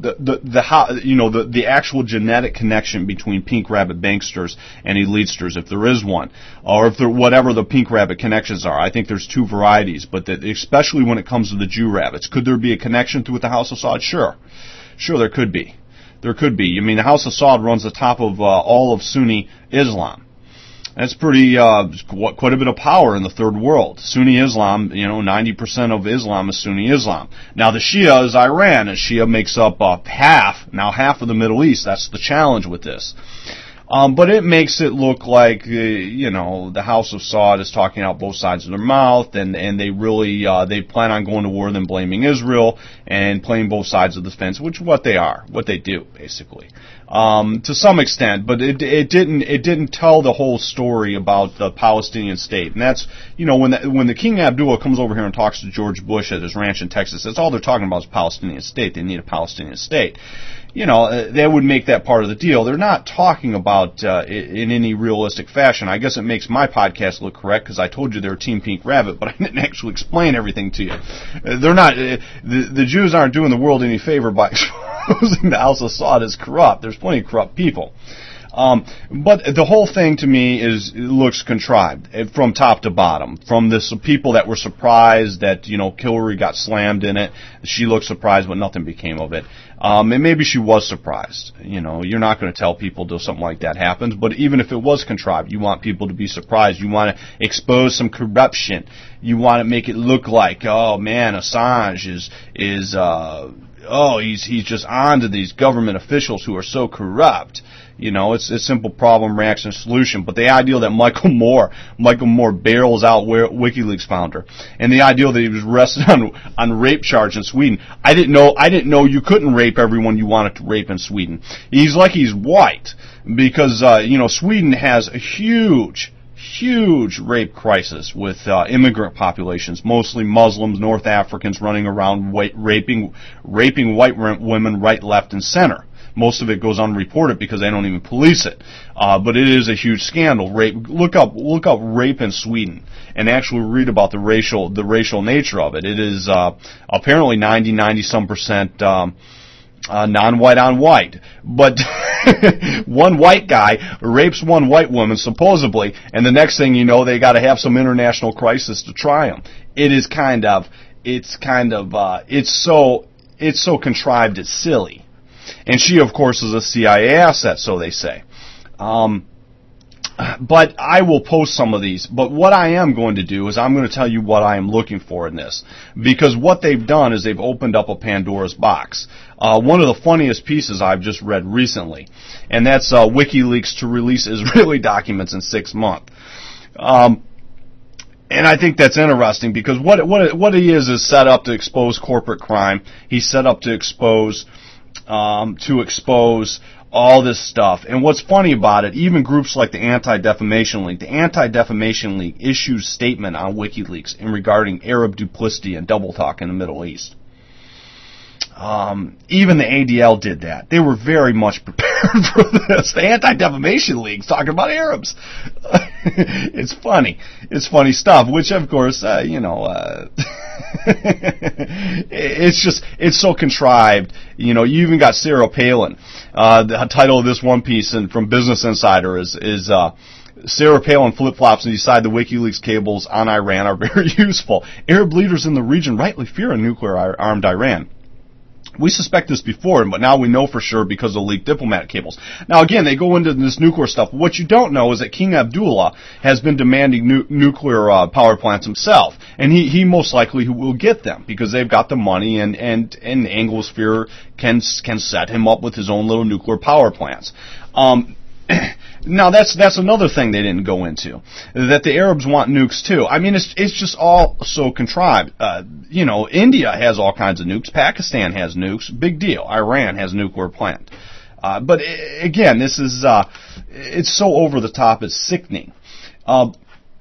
the actual genetic connection between pink rabbit banksters and elitesters, if there is one, or if whatever the pink rabbit connections are. I think there's two varieties, but especially when it comes to the Jew rabbits. Could there be a connection with the House of Saud? Sure, there could be. There could be. I mean, the House of Saud runs the top of all of Sunni Islam. That's pretty, quite a bit of power in the third world. Sunni Islam, 90% of Islam is Sunni Islam. Now the Shia is Iran, and Shia makes up half of the Middle East. That's the challenge with this. But it makes it look like, the House of Saud is talking out both sides of their mouth, and they really, they plan on going to war, then blaming Israel, and playing both sides of the fence, which is what they do, basically. To some extent, but it didn't tell the whole story about the Palestinian state. And that's, when the King Abdullah comes over here and talks to George Bush at his ranch in Texas, that's all they're talking about is Palestinian state. They need a Palestinian state. They would make that part of the deal. They're not talking about in any realistic fashion. I guess it makes my podcast look correct because I told you they're Team Pink Rabbit, but I didn't actually explain everything to you. They're not. The Jews aren't doing the world any favor by exposing the House of Saud as corrupt. There's plenty of corrupt people. But the whole thing to me looks contrived from top to bottom. From this people that were surprised that, Hillary got slammed in it. She looked surprised, but nothing became of it. And maybe she was surprised. You're not going to tell people till something like that happens. But even if it was contrived, you want people to be surprised. You want to expose some corruption. You want to make it look like, oh man, Assange he's just on to these government officials who are so corrupt. It's a simple problem, reaction, solution. But the idea that Michael Moore bails out WikiLeaks founder, and the idea that he was arrested on rape charge in Sweden. I didn't know you couldn't rape everyone you wanted to rape in Sweden. He's white because Sweden has a huge rape crisis with immigrant populations, mostly Muslims, North Africans running around raping white women right, left, and center. Most of it goes unreported because they don't even police it. But it is a huge scandal. Rape. Look up rape in Sweden and actually read about the racial nature of it. It is apparently 90-some% non-white on white. But one white guy rapes one white woman supposedly, and the next thing you know, they got to have some international crisis to try him. It's so contrived, it's silly. And she, of course, is a CIA asset, so they say. But I will post some of these. But what I am going to do is I'm going to tell you what I am looking for in this. Because what they've done is they've opened up a Pandora's box. One of the funniest pieces I've just read recently, and that's WikiLeaks to release Israeli documents in 6 months. And I think that's interesting because what he is set up to expose corporate crime. He's set up to expose all this stuff. And what's funny about it, even groups like the Anti-Defamation League issues statement on WikiLeaks in regarding Arab duplicity and double talk in the Middle East. Even the ADL did that. They were very much prepared for this. The Anti-Defamation League's talking about Arabs. It's funny. It's funny stuff, which of course, it's so contrived. You even got Sarah Palin. The title of this one piece from Business Insider is Sarah Palin flip-flops and decide the WikiLeaks cables on Iran are very useful. Arab leaders in the region rightly fear a nuclear-armed Iran. We suspect this before, but now we know for sure because of leaked diplomatic cables. Now, again, they go into this nuclear stuff. What you don't know is that King Abdullah has been demanding nuclear power plants himself, and he most likely will get them because they've got the money, and Anglosphere can set him up with his own little nuclear power plants. Now that's another thing they didn't go into, that the Arabs want nukes too. I mean, it's just all so contrived. India has all kinds of nukes. Pakistan has nukes. Big deal. Iran has a nuclear plant. But again, this is it's so over the top. It's sickening. And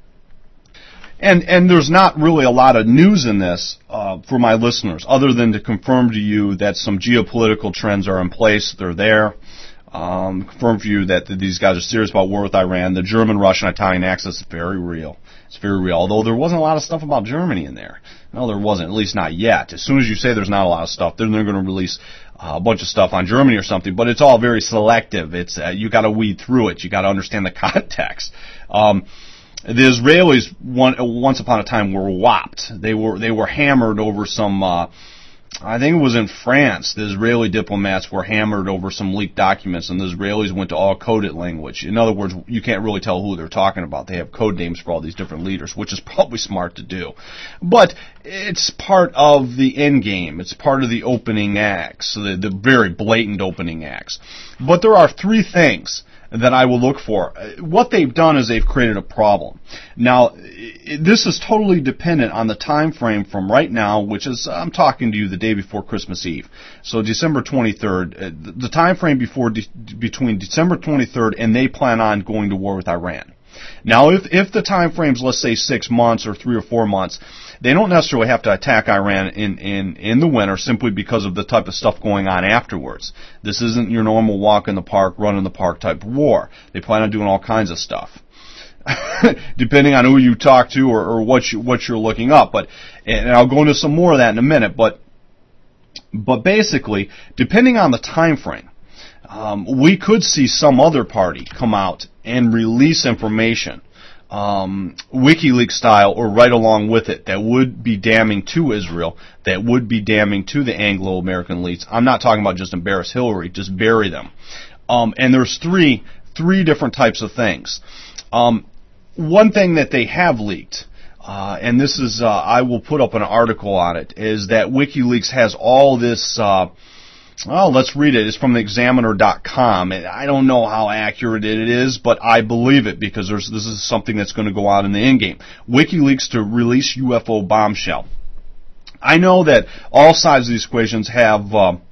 there's not really a lot of news in this for my listeners, other than to confirm to you that some geopolitical trends are in place. They're there. Confirm for you that these guys are serious about war with Iran. The German-Russian Italian axis is very real. It's very real. Although there wasn't a lot of stuff about Germany in there. No, there wasn't. At least not yet. As soon as you say there's not a lot of stuff, then they're going to release a bunch of stuff on Germany or something. But it's all very selective. It's you got to weed through it. You got to understand the context. The Israelis once upon a time were whopped. They were hammered over some. I think it was in France. The Israeli diplomats were hammered over some leaked documents, and the Israelis went to all coded language. In other words, you can't really tell who they're talking about. They have code names for all these different leaders, which is probably smart to do. But it's part of the end game. It's part of the opening acts, the very blatant opening acts. But there are three things that I will look for. What they've done is they've created a problem. Now, this is totally dependent on the time frame from right now, which is, I'm talking to you the day before Christmas Eve. So December 23rd, the time frame between December 23rd and they plan on going to war with Iran. Now, if the time frame's, let's say, 6 months or 3 or 4 months, they don't necessarily have to attack Iran in the winter simply because of the type of stuff going on afterwards. This isn't your normal walk in the park, run in the park type of war. They plan on doing all kinds of stuff. Depending on who you talk to or what you're looking up. And I'll go into some more of that in a minute. But basically, depending on the time frame, we could see some other party come out and release information, WikiLeaks style or right along with it, that would be damning to Israel, that would be damning to the Anglo-American elites. I'm not talking about just embarrass Hillary, just bury them. And there's three different types of things. One thing that they have leaked, and this is, I will put up an article on it, is that WikiLeaks has all this, let's read it. It's from the Examiner.com. I don't know how accurate it is, but I believe it because this is something that's going to go out in the endgame. WikiLeaks to release UFO bombshell. I know that all sides of these equations have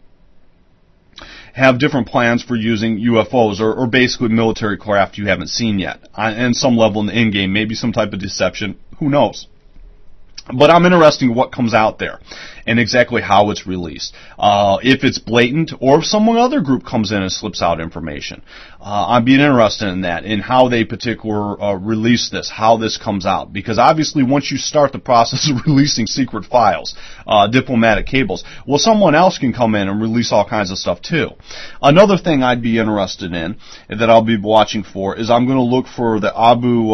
different plans for using UFOs or basically military craft you haven't seen yet. And some level in the endgame, maybe some type of deception. Who knows? But I'm interested in what comes out there and exactly how it's released. If it's blatant or if some other group comes in and slips out information. I'm being interested in that, in how they particular release this, how this comes out. Because obviously once you start the process of releasing secret files, diplomatic cables, well, someone else can come in and release all kinds of stuff too. Another thing I'd be interested in, that I'll be watching for, is I'm going to look for the Abu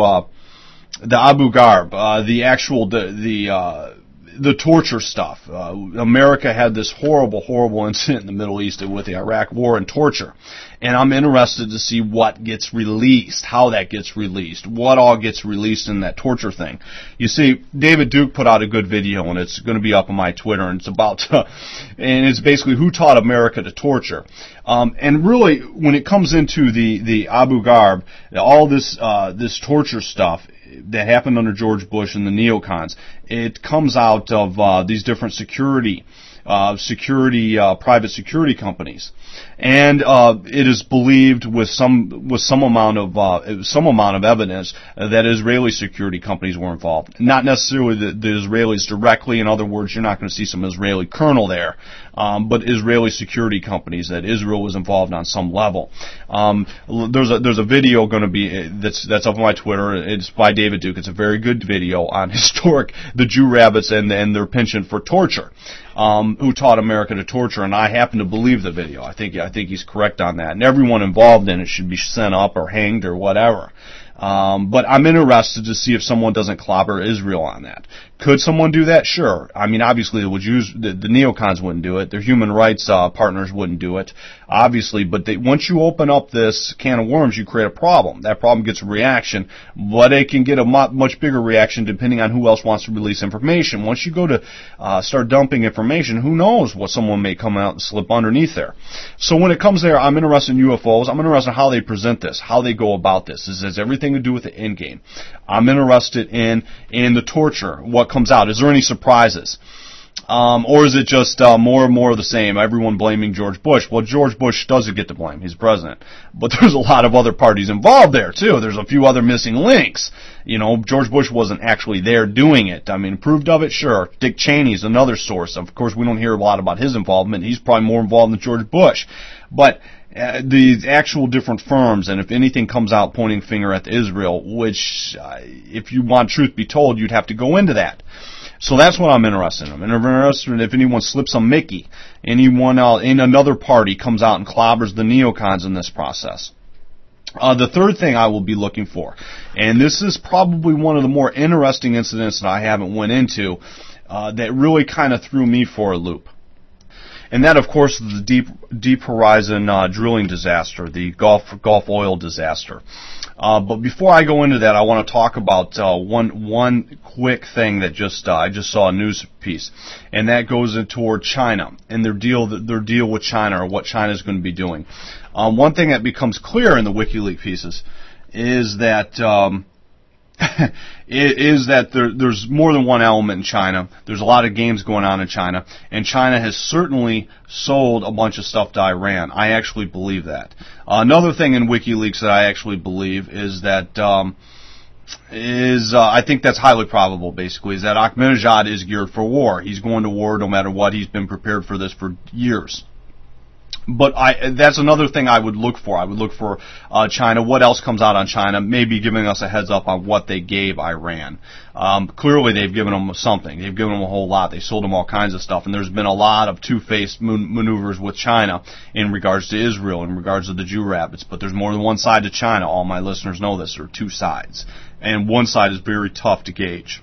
Ghraib, the torture stuff. America had this horrible incident in the Middle East with the Iraq War and torture. And I'm interested to see what gets released, how that gets released, what all gets released in that torture thing. You see, David Duke put out a good video, and it's going to be up on my Twitter, and it's and it's basically who taught America to torture. And really, when it comes into the Abu Ghraib, all this torture stuff that happened under George Bush and the neocons, it comes out of these different private security companies, and it is believed with some amount of evidence that Israeli security companies were involved. Not necessarily the Israelis directly. In other words, you're not going to see some Israeli colonel there, but Israeli security companies that Israel was involved on some level. There's a video going to be that's up on my Twitter. It's by David Duke. It's a very good video on the Jew rabbits and their penchant for torture. Who taught America to torture, and I happen to believe the video. I think he's correct on that. And everyone involved in it should be sent up or hanged or whatever. But I'm interested to see if someone doesn't clobber Israel on that. Could someone do that? Sure. I mean, obviously, the neocons wouldn't do it. Their human rights partners wouldn't do it, obviously. But once you open up this can of worms, you create a problem. That problem gets a reaction, but it can get a much bigger reaction depending on who else wants to release information. Once you go to start dumping information, who knows what someone may come out and slip underneath there. So when it comes there, I'm interested in UFOs. I'm interested in how they present this, how they go about this. This has everything to do with the end game. I'm interested in the torture, what comes out. Is there any surprises? Or is it just more and more of the same, everyone blaming George Bush? Well, George Bush doesn't get to blame. He's president. But there's a lot of other parties involved there, too. There's a few other missing links. You know, George Bush wasn't actually there doing it. I mean, approved of it? Sure. Dick Cheney's another source. Of course, we don't hear a lot about his involvement. He's probably more involved than George Bush. But the actual different firms, and if anything comes out pointing finger at Israel, which, if you want truth be told, you'd have to go into that. So that's what I'm interested in. I'm interested in if anyone slips a Mickey, anyone in another party comes out and clobbers the neocons in this process. The third thing I will be looking for, and this is probably one of the more interesting incidents that I haven't went into, that really kind of threw me for a loop. And that, of course, is the Deep Horizon drilling disaster, the Gulf oil disaster. But before I go into that, I want to talk about one quick thing that I just saw a news piece, and that goes toward China and their deal with China, or what China is going to be doing. One thing that becomes clear in the WikiLeaks pieces is that there's more than one element in China. There's a lot of games going on in China, and China has certainly sold a bunch of stuff to Iran. I actually believe that. Another thing in WikiLeaks that I actually believe is that I think that's highly probable, basically, is that Ahmadinejad is geared for war. He's going to war no matter what. He's been prepared for this for years. But that's another thing I would look for. I would look for China. What else comes out on China? Maybe giving us a heads up on what they gave Iran. Clearly, they've given them something. They've given them a whole lot. They sold them all kinds of stuff. And there's been a lot of two-faced maneuvers with China in regards to Israel, in regards to the Jew rabbits. But there's more than one side to China. All my listeners know this. There are two sides. And one side is very tough to gauge.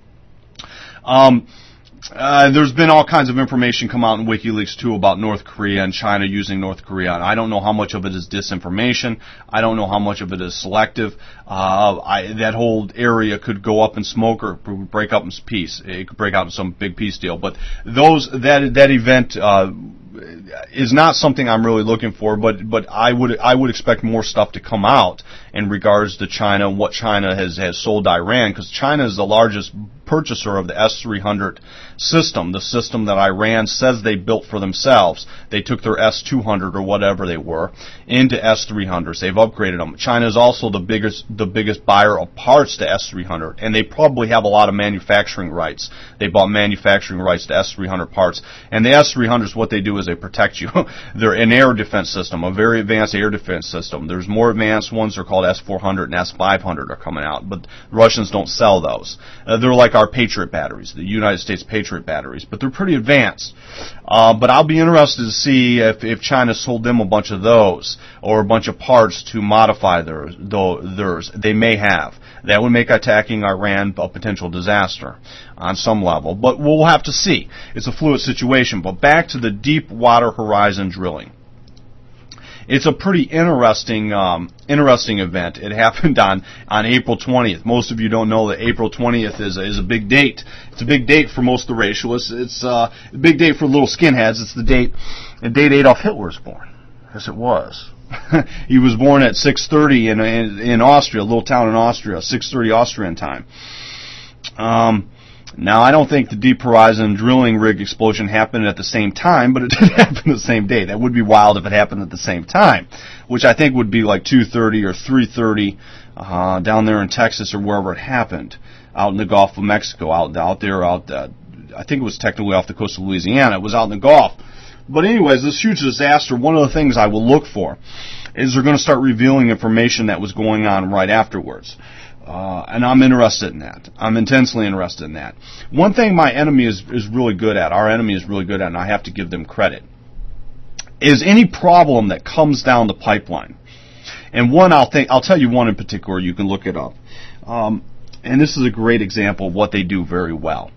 There's been all kinds of information come out in WikiLeaks, too, about North Korea and China using North Korea. And I don't know how much of it is disinformation. I don't know how much of it is selective. That whole area could go up in smoke or break up in peace. It could break out in some big peace deal. But that event is not something I'm really looking for, but I would expect more stuff to come out in regards to China and what China has sold to Iran, because China is the largest purchaser of the S-300 system, the system that Iran says they built for themselves. They took their S-200 or whatever they were into S-300s. They've upgraded them. China is also the biggest buyer of parts to S-300, and they probably have a lot of manufacturing rights. They bought manufacturing rights to S-300 parts, and the S-300s, what they do is they protect you. They're an air defense system, a very advanced air defense system. There's more advanced ones. They're called S-400 and S-500 are coming out, but the Russians don't sell those. They're like our Patriot batteries, the United States Patriot batteries, but they're pretty advanced. But I'll be interested to see if China sold them a bunch of those or a bunch of parts to modify theirs. They may have. That would make attacking Iran a potential disaster on some level, but we'll have to see. It's a fluid situation. But back to the Deepwater Horizon drilling. It's a pretty interesting event. It happened on April 20th. Most of you don't know that April 20th is a big date. It's a big date for most of the racialists. It's a big date for little skinheads. It's the date Adolf Hitler was born. Yes, it was. He was born at 6:30 in Austria, a little town in Austria, 6:30 Austrian time. Now, I don't think the Deep Horizon drilling rig explosion happened at the same time, but it did happen the same day. That would be wild if it happened at the same time, which I think would be like 2:30 or 3:30 down there in Texas or wherever it happened, out in the Gulf of Mexico, out there. I think it was technically off the coast of Louisiana. It was out in the Gulf. But anyways, this huge disaster, one of the things I will look for is they're going to start revealing information that was going on right afterwards. And I'm interested in that. I'm intensely interested in that. One thing my enemy is really good at, our enemy is really good at, and I have to give them credit, is any problem that comes down the pipeline. And I'll tell you one in particular. You can look it up. And this is a great example of what they do very well.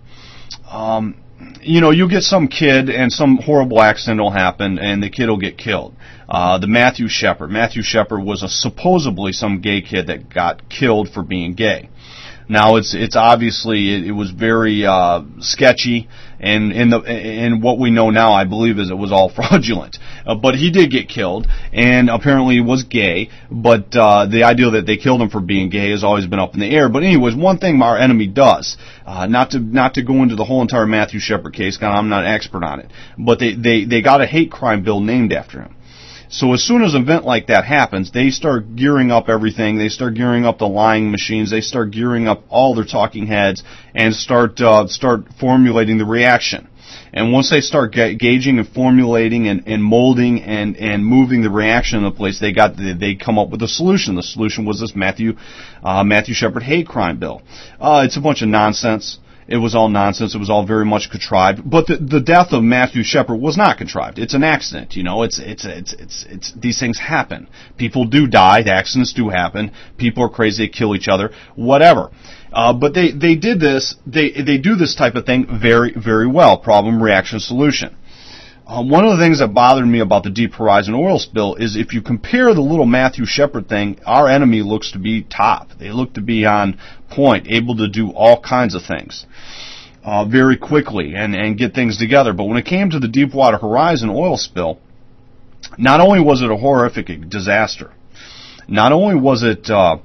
You get some kid and some horrible accident will happen and the kid will get killed. The Matthew Shepard. Matthew Shepard was supposedly some gay kid that got killed for being gay. Now it's obviously it was very sketchy, and what we know now, I believe, is it was all fraudulent. But he did get killed, and apparently he was gay. But the idea that they killed him for being gay has always been up in the air. But anyways, one thing our enemy does, not to go into the whole entire Matthew Shepard case, because I'm not an expert on it, but they got a hate crime bill named after him. So as soon as an event like that happens, they start gearing up everything. They start gearing up the lying machines. They start gearing up all their talking heads and start formulating the reaction. And once they start gauging and formulating and molding and moving the reaction in the place, they come up with a solution. The solution was this Matthew Shepard hate crime bill. It's a bunch of nonsense. It was all nonsense. It was all very much contrived. But the death of Matthew Shepard was not contrived. It's an accident. It's these things happen. People do die. The accidents do happen. People are crazy. They kill each other. Whatever. But they did this. They do this type of thing very, very well. Problem, reaction, solution. One of the things that bothered me about the Deep Horizon oil spill is if you compare the little Matthew Shepard thing, our enemy looks to be top. They look to be on point, able to do all kinds of things very quickly and get things together. But when it came to the Deepwater Horizon oil spill, not only was it a horrific disaster, not only was it,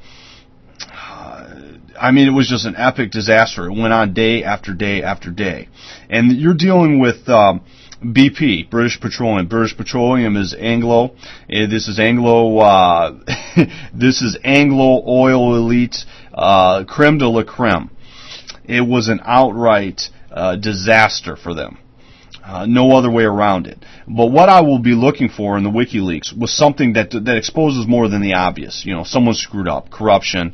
it was just an epic disaster. It went on day after day after day. And you're dealing with BP, British Petroleum. British Petroleum is Anglo. This is Anglo. This is Anglo Oil Elite, creme de la creme. It was an outright disaster for them. No other way around it. But what I will be looking for in the WikiLeaks was something that exposes more than the obvious. Someone screwed up, corruption.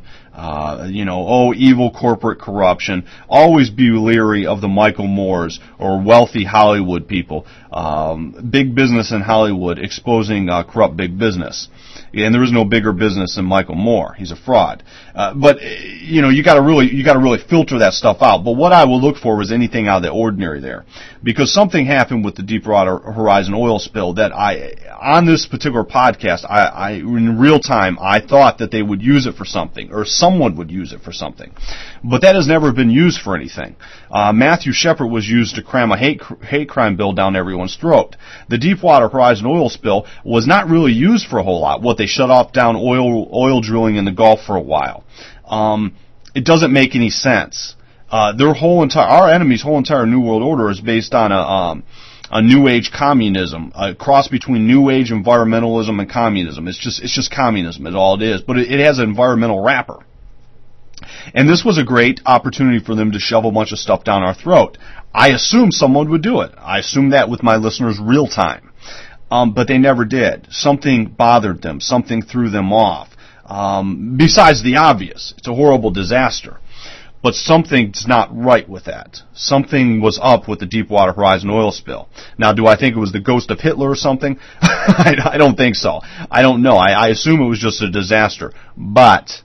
Evil corporate corruption. Always be leery of the Michael Moores or wealthy Hollywood people. Big business in Hollywood exposing corrupt big business. And there is no bigger business than Michael Moore. He's a fraud. But you gotta really filter that stuff out. But what I will look for was anything out of the ordinary there. Because something happened with the Deepwater Horizon oil spill that on this particular podcast, I in real time, I thought that they would use it for something, or someone would use it for something. But that has never been used for anything. Matthew Shepard was used to cram a hate crime bill down everyone's throat. The Deepwater Horizon oil spill was not really used for a whole lot. They shut off down oil drilling in the Gulf for a while. It doesn't make any sense. Our enemy's whole entire New World Order is based on a New Age communism, a cross between New Age environmentalism and communism. It's just communism is all it is, but it has an environmental wrapper. And this was a great opportunity for them to shove a bunch of stuff down our throat. I assumed someone would do it. I assumed that with my listeners real time. But they never did. Something bothered them. Something threw them off. Besides the obvious. It's a horrible disaster. But something's not right with that. Something was up with the Deepwater Horizon oil spill. Now, do I think it was the ghost of Hitler or something? I don't think so. I don't know. I assume it was just a disaster. But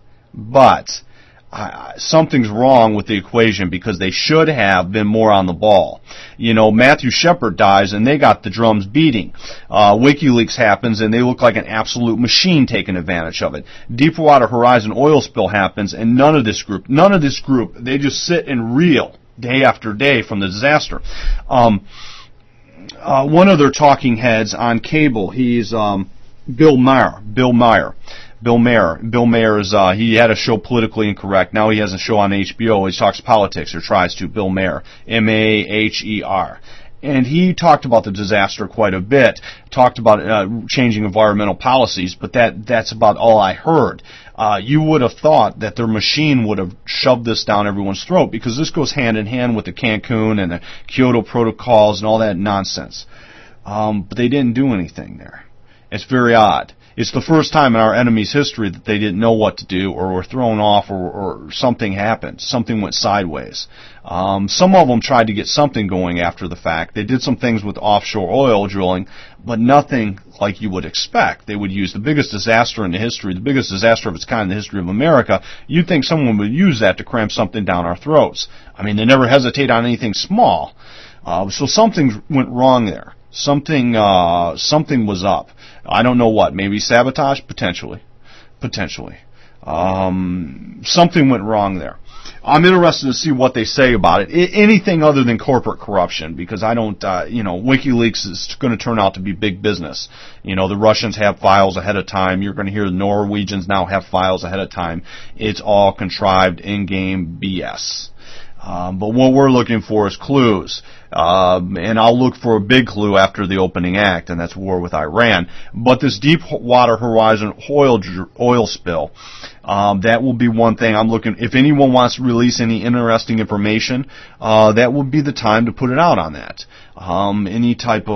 something's wrong with the equation because they should have been more on the ball. Matthew Shepard dies and they got the drums beating. WikiLeaks happens and they look like an absolute machine taking advantage of it. Deepwater Horizon oil spill happens and none of this group, they just sit and reel day after day from the disaster. One of their talking heads on cable, he's Bill Maher. Bill Maher is, he had a show Politically Incorrect. Now he has a show on HBO. He talks politics, or tries to. Bill Maher. M-A-H-E-R. And he talked about the disaster quite a bit. Talked about changing environmental policies, but that's about all I heard. You would have thought that their machine would have shoved this down everyone's throat, because this goes hand in hand with the Cancun and the Kyoto protocols and all that nonsense. But they didn't do anything there. It's very odd. It's the first time in our enemy's history that they didn't know what to do, or were thrown off, or something happened. Something went sideways. Some of them tried to get something going after the fact. They did some things with offshore oil drilling, but nothing like you would expect. They would use the biggest disaster in the history, the biggest disaster of its kind in the history of America. You'd think someone would use that to cram something down our throats. I mean, they never hesitate on anything small. So something went wrong there. Something was up. I don't know what. Maybe sabotage? Potentially. Something went wrong there. I'm interested to see what they say about it. Anything other than corporate corruption, because I don't, WikiLeaks is going to turn out to be big business. The Russians have files ahead of time. You're going to hear the Norwegians now have files ahead of time. It's all contrived in-game BS. But what we're looking for is clues. And I'll look for a big clue after the opening act, and that's war with Iran. But this Deepwater Horizon oil spill, that will be one thing I'm looking. If anyone wants to release any interesting information, that would be the time to put it out on that. Any type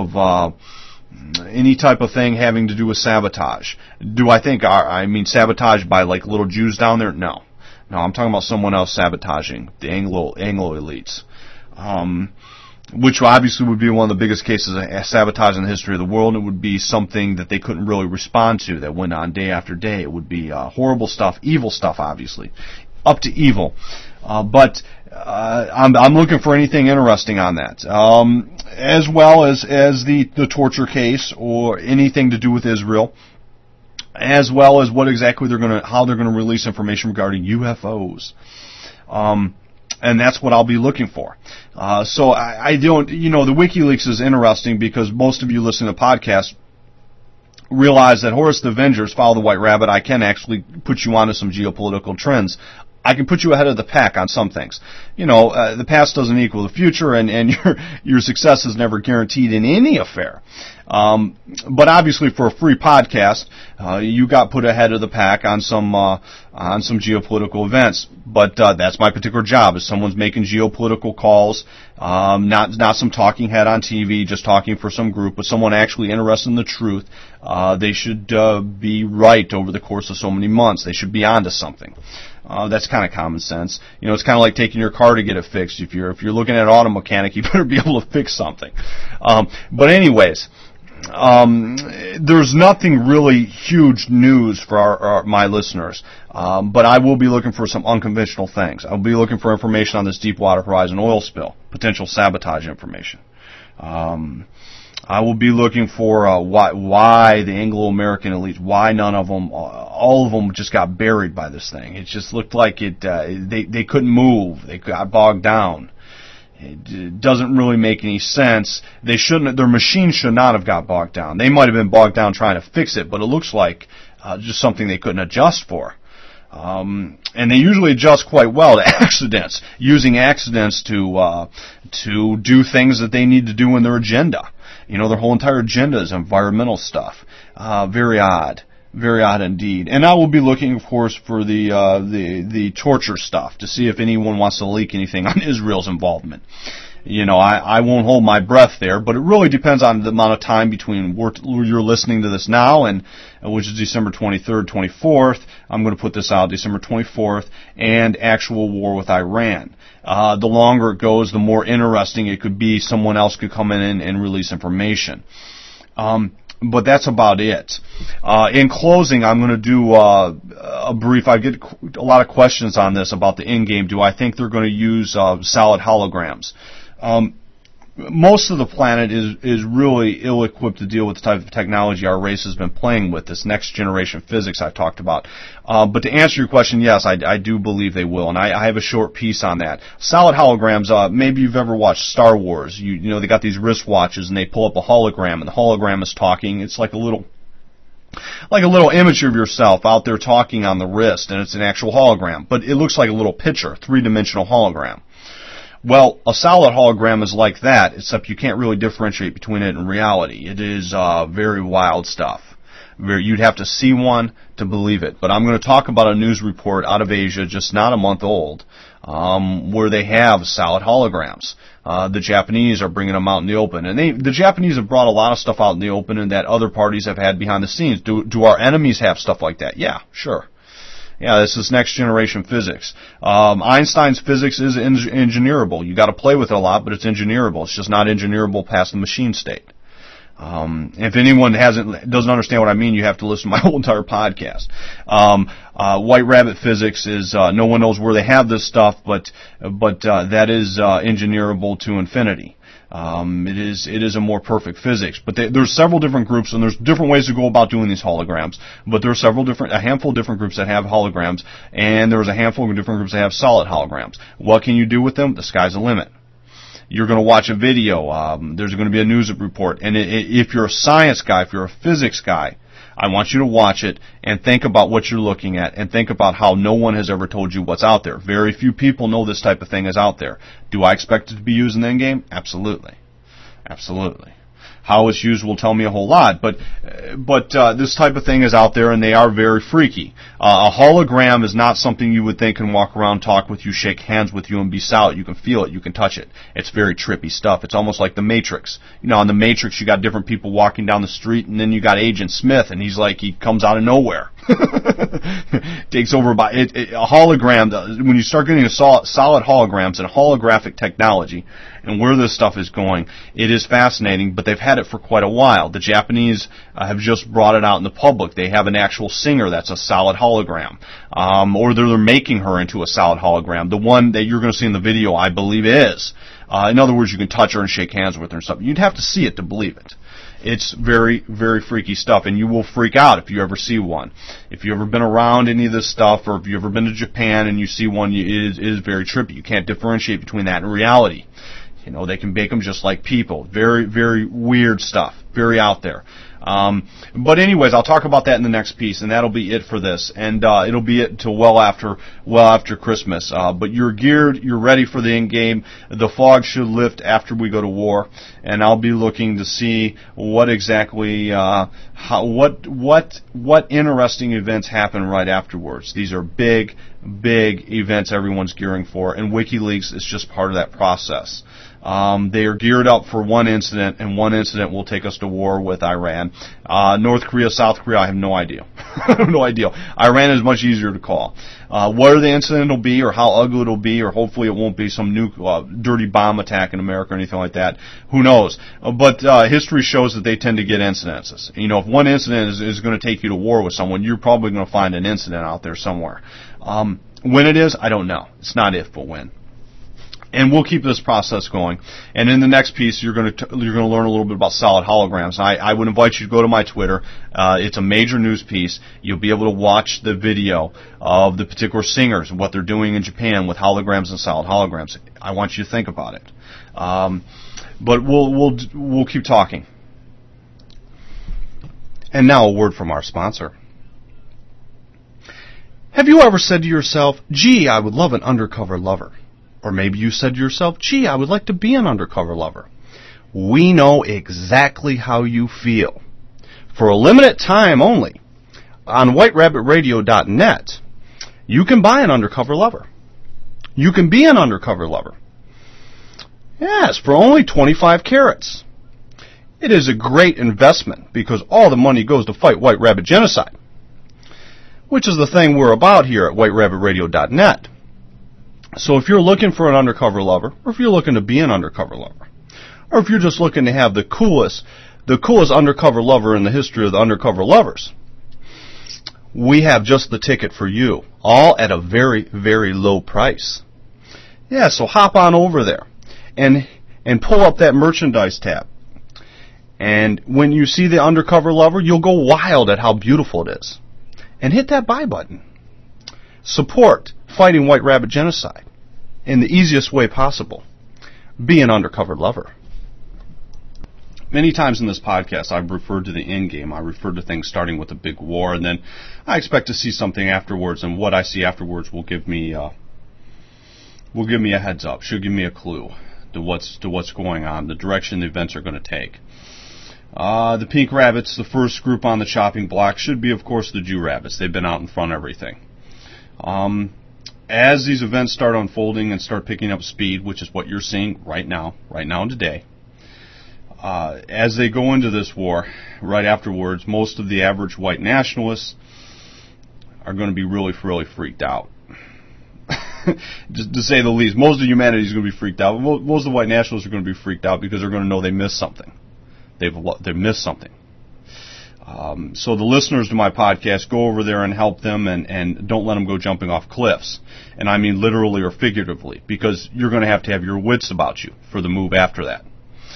of thing having to do with sabotage. Do I think, sabotage by like little Jews down there? No, I'm talking about someone else sabotaging the Anglo elites. Which obviously would be one of the biggest cases of sabotage in the history of the world. It would be something that they couldn't really respond to, that went on day after day. It would be horrible stuff, evil stuff, obviously, up to evil. But I'm looking for anything interesting on that, as well as the torture case or anything to do with Israel, as well as what exactly how they're gonna release information regarding UFOs. And that's what I'll be looking for. So I don't, the WikiLeaks is interesting because most of you listening to the podcast realize that Horus the Avengers, Follow the White Rabbit, I can actually put you onto some geopolitical trends. I can put you ahead of the pack on some things. The past doesn't equal the future, and your success is never guaranteed in any affair. But obviously, for a free podcast, you got put ahead of the pack on some geopolitical events. But that's my particular job. Is someone's making geopolitical calls, not some talking head on TV, just talking for some group, but someone actually interested in the truth. They should be right over the course of so many months. They should be onto something. That's kind of common sense. It's kind of like taking your car to get it fixed. If you're looking at an auto mechanic, you better be able to fix something. But anyways, there's nothing really huge news for my listeners. But I will be looking for some unconventional things. I'll be looking for information on this Deepwater Horizon oil spill, potential sabotage information. I will be looking for why the Anglo-American elites, why none of them, all of them just got buried by this thing. It just looked like they couldn't move. They got bogged down. It doesn't really make any sense. Their machine should not have got bogged down. They might have been bogged down trying to fix it, but it looks like just something they couldn't adjust for. And they usually adjust quite well to accidents, using accidents to do things that they need to do in their agenda. Their whole entire agenda is environmental stuff. Very odd indeed. And I will be looking, of course, for the torture stuff to see if anyone wants to leak anything on Israel's involvement. I won't hold my breath there, but it really depends on the amount of time between you're listening to this now, and which is December 23rd, 24th. I'm going to put this out December 24th, and actual war with Iran. The longer it goes, the more interesting it could be. Someone else could come in and release information. But that's about it. In closing, I'm going to do a brief. I get a lot of questions on this about the in-game. Do I think they're going to use solid holograms? Most of the planet is really ill-equipped to deal with the type of technology our race has been playing with, this next-generation physics I talked about. But to answer your question, yes, I do believe they will, and I have a short piece on that. Solid holograms, maybe you've ever watched Star Wars. They got these wristwatches, and they pull up a hologram, and the hologram is talking. It's like a little image of yourself out there talking on the wrist, and it's an actual hologram. But it looks like a little picture, three-dimensional hologram. Well, a solid hologram is like that, except you can't really differentiate between it and reality. It is very wild stuff. You'd have to see one to believe it. But I'm going to talk about a news report out of Asia, just not a month old, where they have solid holograms. The Japanese are bringing them out in the open, and the Japanese have brought a lot of stuff out in the open and that other parties have had behind the scenes. Do our enemies have stuff like that? Yeah, sure. Yeah, this is next generation physics. Einstein's physics is engineerable. You got to play with it a lot, but it's engineerable. It's just not engineerable past the machine state. If anyone doesn't understand what I mean, you have to listen to my whole entire podcast. White rabbit physics is no one knows where they have this stuff, but that is engineerable to infinity. It is a more perfect physics, but there's several different groups, and there's different ways to go about doing these holograms. But there are a handful of different groups that have holograms, and there's a handful of different groups that have solid holograms. What can you do with them? The sky's the limit. You're going to watch a video. There's going to be a news report, and if you're a science guy, if you're a physics guy, I want you to watch it and think about what you're looking at and think about how no one has ever told you what's out there. Very few people know this type of thing is out there. Do I expect it to be used in the end game? Absolutely. Absolutely. How it's used will tell me a whole lot, but this type of thing is out there, and they are very freaky. A hologram is not something you would think can walk around, talk with you, shake hands with you, and be solid. You can feel it, you can touch it. It's very trippy stuff. It's almost like the Matrix. You know, in the Matrix, you got different people walking down the street, and then you got Agent Smith, and he comes out of nowhere. Takes over by a hologram. When you start getting solid holograms and holographic technology, and where this stuff is going, it is fascinating, but they've had it for quite a while. The Japanese have just brought it out in the public. They have an actual singer that's a solid hologram. Or they're making her into a solid hologram. The one that you're going to see in the video, I believe, is. In other words, you can touch her and shake hands with her and stuff. You'd have to see it to believe it. It's very, very freaky stuff, and you will freak out if you ever see one. If you've ever been around any of this stuff, or if you've ever been to Japan and you see one, it is very trippy. You can't differentiate between that and reality. You know, they can make them just like people. Very, very weird stuff. Very out there. But anyways, I'll talk about that in the next piece, and that'll be it for this. And it'll be it till well after Christmas. But you're geared, you're ready for the end game. The fog should lift after we go to war, and I'll be looking to see what exactly what interesting events happen right afterwards. These are big events everyone's gearing for, and WikiLeaks is just part of that process. They are geared up for one incident, and one incident will take us to war with Iran. North Korea, South Korea, I have no idea. I have no idea. Iran is much easier to call. Where the incident will be, or how ugly it'll be, or hopefully it won't be some dirty bomb attack in America or anything like that. Who knows? But history shows that they tend to get incidences. You know, if one incident is going to take you to war with someone, you're probably going to find an incident out there somewhere. When it is, I don't know. It's not if, but when. And we'll keep this process going. And in the next piece, you're going to learn a little bit about solid holograms. I would invite you to go to my Twitter. It's a major news piece. You'll be able to watch the video of the particular singers and what they're doing in Japan with holograms and solid holograms. I want you to think about it. But we'll keep talking. And now a word from our sponsor. Have you ever said to yourself, "Gee, I would love an undercover lover"? Or maybe you said to yourself, "Gee, I would like to be an undercover lover." We know exactly how you feel. For a limited time only, on whiterabbitradio.net, you can buy an undercover lover. You can be an undercover lover. Yes, for only 25 carats. It is a great investment because all the money goes to fight white rabbit genocide, which is the thing we're about here at whiterabbitradio.net. So if you're looking for an undercover lover, or if you're looking to be an undercover lover, or if you're just looking to have the coolest undercover lover in the history of the undercover lovers, we have just the ticket for you, all at a very, very low price. Yeah, so hop on over there and pull up that merchandise tab. And when you see the undercover lover, you'll go wild at how beautiful it is. And hit that buy button. Support fighting white rabbit genocide in the easiest way possible. Be an undercover lover. Many times in this podcast, I've referred to the end game. I referred to things starting with a big war, and then I expect to see something afterwards, and what I see afterwards will give me a heads up, should give me a clue to what's going on, the direction the events are going to take. The pink rabbits, the first group on the chopping block, should be, of course, the Jew rabbits. They've been out in front of everything. as these events start unfolding and start picking up speed, which is what you're seeing right now and today, as they go into this war, right afterwards, most of the average white nationalists are going to be really, really freaked out. Just to say the least, most of humanity is going to be freaked out. Most of the white nationalists are going to be freaked out because they're going to know they missed something. They've missed something. So the listeners to my podcast, go over there and help them, and don't let them go jumping off cliffs. And I mean literally or figuratively, because you're going to have your wits about you for the move after that.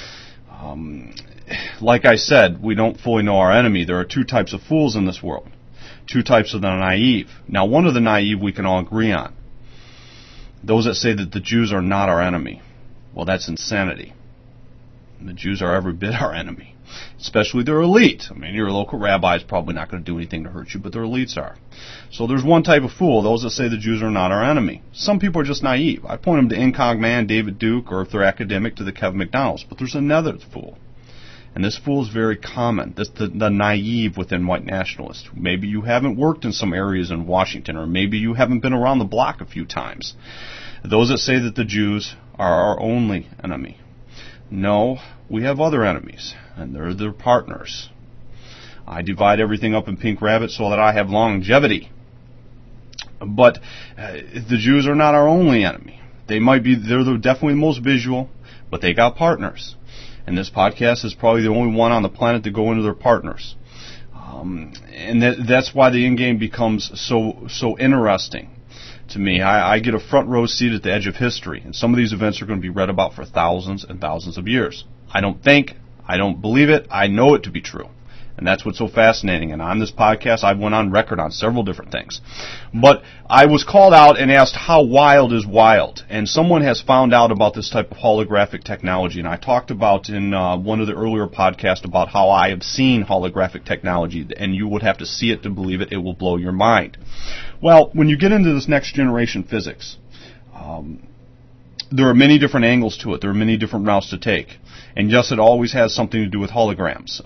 Like I said, we don't fully know our enemy. There are two types of fools in this world. Two types of the naive. Now, one of the naive we can all agree on. Those that say that the Jews are not our enemy. Well, that's insanity. The Jews are every bit our enemy, especially their elite. I mean, your local rabbi is probably not going to do anything to hurt you, but their elites are. So there's one type of fool, those that say the Jews are not our enemy. Some people are just naive. I point them to Incog Man, David Duke, or if they're academic, to the Kevin McDonald's. But there's another fool. And this fool is very common. This the naive within white nationalists. Maybe you haven't worked in some areas in Washington, or maybe you haven't been around the block a few times. Those that say that the Jews are our only enemy. No, we have other enemies, and they're their partners. I divide everything up in pink rabbits so that I have longevity. But the Jews are not our only enemy. They're definitely the most visual, but they got partners. And this podcast is probably the only one on the planet to go into their partners. And that's why the in-game becomes so interesting to me. I get a front row seat at the edge of history, and some of these events are going to be read about for thousands and thousands of years. I don't believe it, I know it to be true. And that's what's so fascinating. And on this podcast, I went on record on several different things. But I was called out and asked, how wild is wild? And someone has found out about this type of holographic technology. And I talked about in one of the earlier podcasts about how I have seen holographic technology. And you would have to see it to believe it. It will blow your mind. Well, when you get into this next generation physics, there are many different angles to it. There are many different routes to take. And yes, it always has something to do with holograms.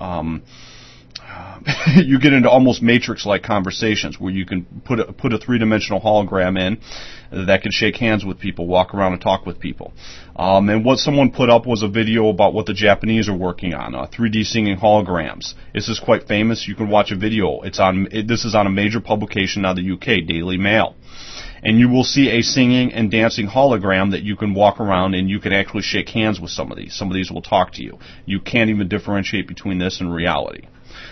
You get into almost Matrix-like conversations where you can put a three-dimensional hologram in that can shake hands with people, walk around and talk with people. And what someone put up was a video about what the Japanese are working on, 3D singing holograms. This is quite famous. You can watch a video. This is on a major publication out of the UK, Daily Mail. And you will see a singing and dancing hologram that you can walk around and you can actually shake hands with some of these. Some of these will talk to you. You can't even differentiate between this and reality.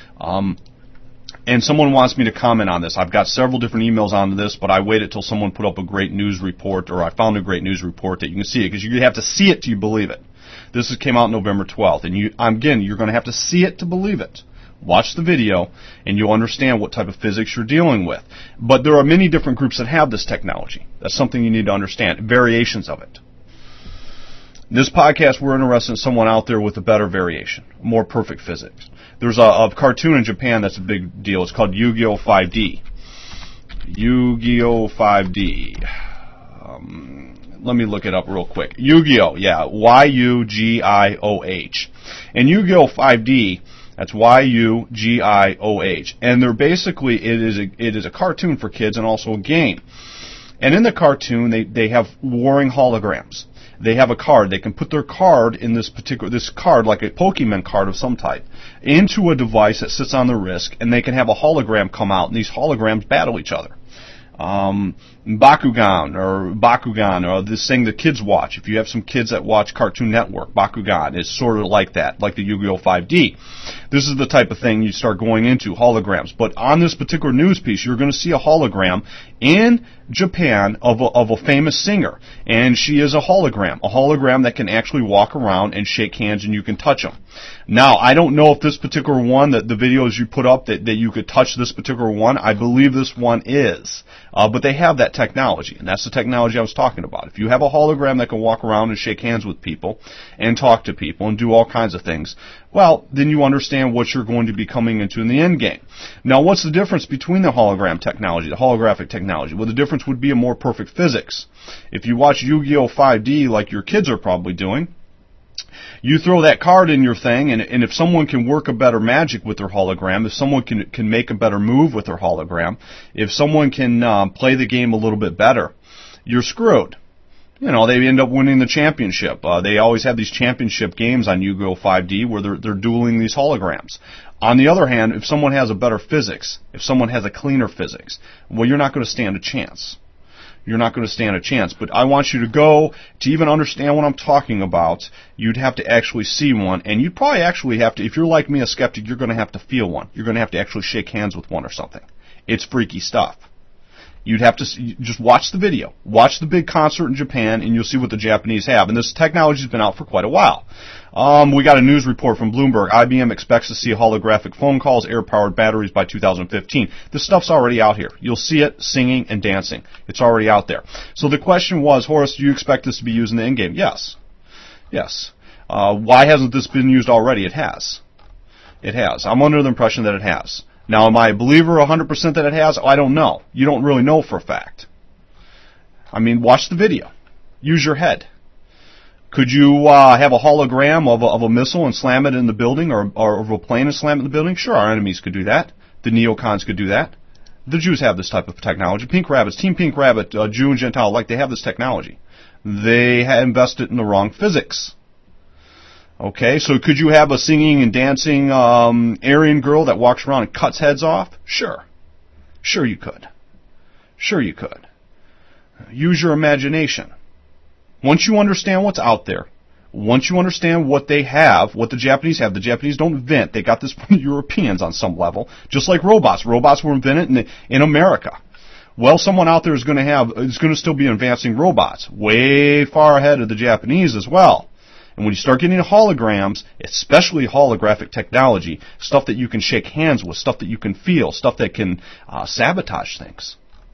And someone wants me to comment on this. I've got several different emails on this, but I waited till someone put up a great news report, or I found a great news report that you can see it, because you have to see it to believe it. This came out November 12th, and you're going to have to see it to believe it. Watch the video, and you'll understand what type of physics you're dealing with. But there are many different groups that have this technology. That's something you need to understand, variations of it. In this podcast, we're interested in someone out there with a better variation, more perfect physics. There's a cartoon in Japan that's a big deal. It's called Yu-Gi-Oh! 5D. Yu-Gi-Oh! 5D. Let me look it up real quick. Yu-Gi-Oh! Yeah, Y-U-G-I-O-H. And Yu-Gi-Oh! 5D, that's Y-U-G-I-O-H. And they're basically, it is a cartoon for kids and also a game. And in the cartoon, they have warring holograms. They have a card. They can put their card in this card, like a Pokemon card of some type, into a device that sits on their wrist, and they can have a hologram come out, and these holograms battle each other. Bakugan, or this thing the kids watch. If you have some kids that watch Cartoon Network, Bakugan is sort of like that, like the Yu-Gi-Oh! 5D. This is the type of thing you start going into, holograms. But on this particular news piece, you're going to see a hologram in Japan of a famous singer. And she is a hologram that can actually walk around and shake hands and you can touch them. Now, I don't know if this particular one, that the videos you put up, that you could touch this particular one. I believe this one is. But they have that technology, and that's the technology I was talking about. If you have a hologram that can walk around and shake hands with people and talk to people and do all kinds of things, well, then you understand what you're going to be coming into in the end game. Now, what's the difference between the hologram technology, the holographic technology? Well, the difference would be a more perfect physics. If you watch Yu-Gi-Oh! 5D like your kids are probably doing, you throw that card in your thing, and if someone can work a better magic with their hologram, if someone can make a better move with their hologram, if someone can play the game a little bit better, you're screwed. You know, they end up winning the championship. They always have these championship games on Yu-Gi-Oh! 5D where they're dueling these holograms. On the other hand, if someone has a better physics, if someone has a cleaner physics, well, you're not going to stand a chance. You're not going to stand a chance. But I want you to go, to even understand what I'm talking about, you'd have to actually see one, and you'd probably actually have to, if you're like me, a skeptic, you're going to have to feel one. You're going to have to actually shake hands with one or something. It's freaky stuff. You'd have to just watch the video. Watch the big concert in Japan, and you'll see what the Japanese have. And this technology's been out for quite a while. We got a news report from Bloomberg. IBM expects to see holographic phone calls, air-powered batteries by 2015. This stuff's already out here. You'll see it singing and dancing. It's already out there. So the question was, Horace, do you expect this to be used in the endgame? Yes. Yes. Why hasn't this been used already? It has. It has. I'm under the impression that it has. Now, am I a believer 100% that it has? I don't know. You don't really know for a fact. I mean, watch the video. Use your head. Could you have a hologram of a missile and slam it in the building, or of a plane and slam it in the building? Sure, our enemies could do that. The neocons could do that. The Jews have this type of technology. Pink Rabbits, Team Pink Rabbit, Jew and Gentile, they have this technology. They invested in the wrong physics. Okay, so could you have a singing and dancing Aryan girl that walks around and cuts heads off? Sure. Sure you could. Sure you could. Use your imagination. Once you understand what's out there, once you understand what they have, what the Japanese have, the Japanese don't invent. They got this from the Europeans on some level. Just like robots. Robots were invented in America. Well, someone out there is going to still be advancing robots. Way far ahead of the Japanese as well. And when you start getting holograms, especially holographic technology, stuff that you can shake hands with, stuff that you can feel, stuff that can sabotage things.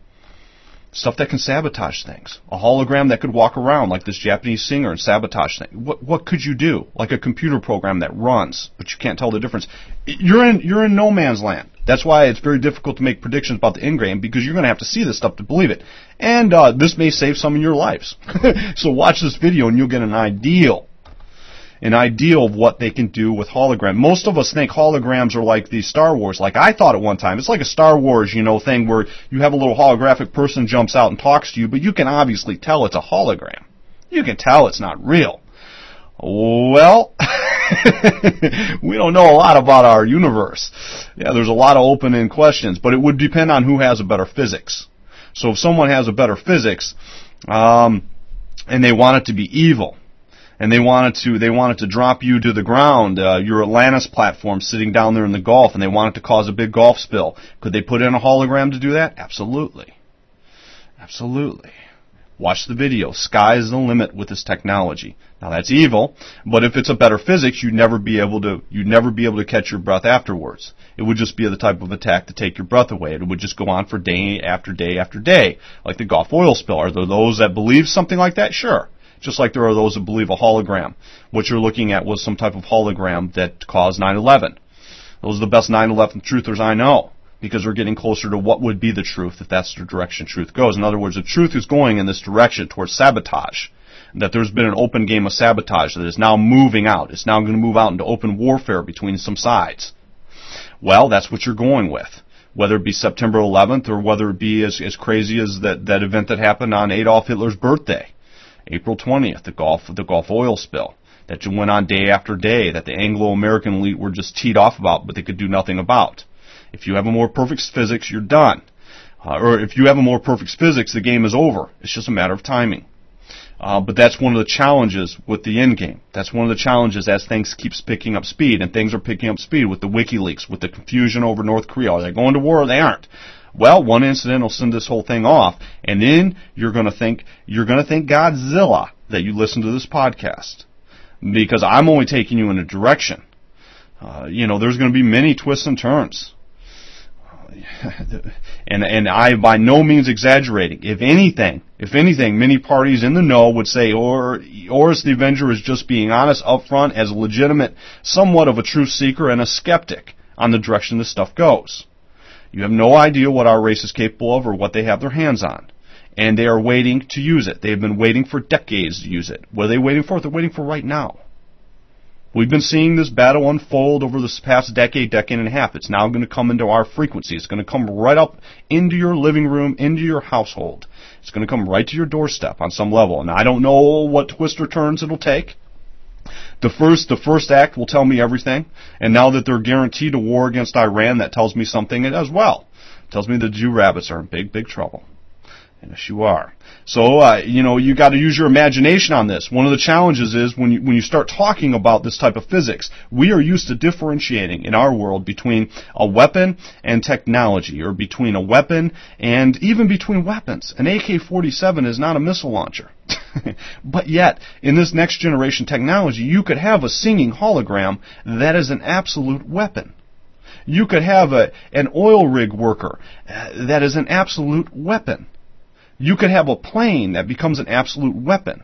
Stuff that can sabotage things. A hologram that could walk around like this Japanese singer and sabotage things. What could you do? Like a computer program that runs, but you can't tell the difference. You're in no man's land. That's why it's very difficult to make predictions about the end game, because you're going to have to see this stuff to believe it. And this may save some of your lives. So watch this video and you'll get an idea of what they can do with hologram. Most of us think holograms are like the Star Wars, like I thought at one time. It's like a Star Wars, thing where you have a little holographic person jumps out and talks to you, but you can obviously tell it's a hologram. You can tell it's not real. Well, we don't know a lot about our universe. Yeah, there's a lot of open-end questions, but it would depend on who has a better physics. So if someone has a better physics, and they want it to be evil, and they wanted to drop you to the ground, your Atlantis platform sitting down there in the Gulf, and they wanted to cause a big Gulf spill. Could they put in a hologram to do that? Absolutely. Absolutely. Watch the video. Sky is the limit with this technology. Now that's evil, but if it's a better physics, you'd never be able to catch your breath afterwards. It would just be the type of attack to take your breath away. It would just go on for day after day after day, like the Gulf oil spill. Are there those that believe something like that? Sure. Just like there are those that believe a hologram. What you're looking at was some type of hologram that caused 9/11. Those are the best 9/11 truthers I know, because we're getting closer to what would be the truth if that's the direction truth goes. In other words, the truth is going in this direction towards sabotage. That there's been an open game of sabotage that is now moving out. It's now going to move out into open warfare between some sides. Well, that's what you're going with. Whether it be September 11th or whether it be as crazy as that event that happened on Adolf Hitler's birthday. April 20th, the Gulf oil spill that went on day after day, that the Anglo-American elite were just teed off about, but they could do nothing about. If you have a more perfect physics, you're done. Or if you have a more perfect physics, the game is over. It's just a matter of timing. But that's one of the challenges with the end game. That's one of the challenges as things keeps picking up speed, and things are picking up speed with the WikiLeaks, with the confusion over North Korea. Are they going to war or they aren't? Well, one incident will send this whole thing off, and then you're going to think Godzilla that you listen to this podcast, because I'm only taking you in a direction. There's going to be many twists and turns, and I by no means exaggerating. If anything, many parties in the know would say, Horus the Avenger is just being honest up front as a legitimate, somewhat of a truth seeker and a skeptic on the direction this stuff goes. You have no idea what our race is capable of or what they have their hands on. And they are waiting to use it. They have been waiting for decades to use it. What are they waiting for? They're waiting for right now. We've been seeing this battle unfold over this past decade and a half. It's now going to come into our frequency. It's going to come right up into your living room, into your household. It's going to come right to your doorstep on some level. And I don't know what twists or turns it'll take. The first act will tell me everything. And now that they're guaranteed a war against Iran, that tells me something as well. It tells me the Jew rabbits are in big, big trouble. And yes, you are. So, you got to use your imagination on this. One of the challenges is when you start talking about this type of physics, we are used to differentiating in our world between a weapon and technology, or between a weapon and even between weapons. An AK-47 is not a missile launcher. But yet, in this next generation technology, you could have a singing hologram that is an absolute weapon. You could have an oil rig worker that is an absolute weapon. You could have a plane that becomes an absolute weapon.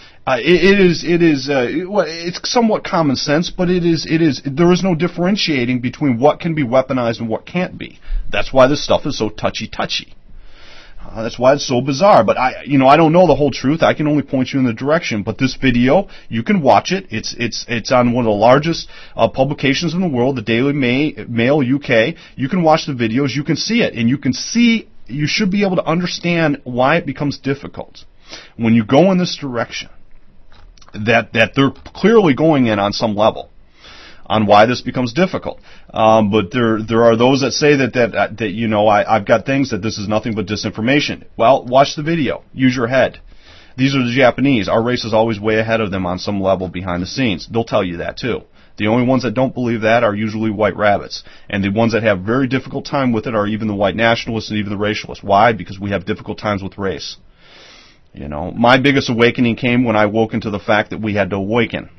It's somewhat common sense, but there is no differentiating between what can be weaponized and what can't be. That's why this stuff is so touchy. That's why it's so bizarre. But I don't know the whole truth. I can only point you in the direction. But this video, you can watch it. It's on one of the largest publications in the world, the Daily Mail UK. You can watch the videos. You can see it, and you should be able to understand why it becomes difficult when you go in this direction. That they're clearly going in on some level on why this becomes difficult. But there are those that say that I've got things that this is nothing but disinformation. Well, watch the video. Use your head. These are the Japanese. Our race is always way ahead of them on some level behind the scenes. They'll tell you that too. The only ones that don't believe that are usually white rabbits. And the ones that have very difficult time with it are even the white nationalists and even the racialists. Why? Because we have difficult times with race. My biggest awakening came when I woke into the fact that we had to awaken.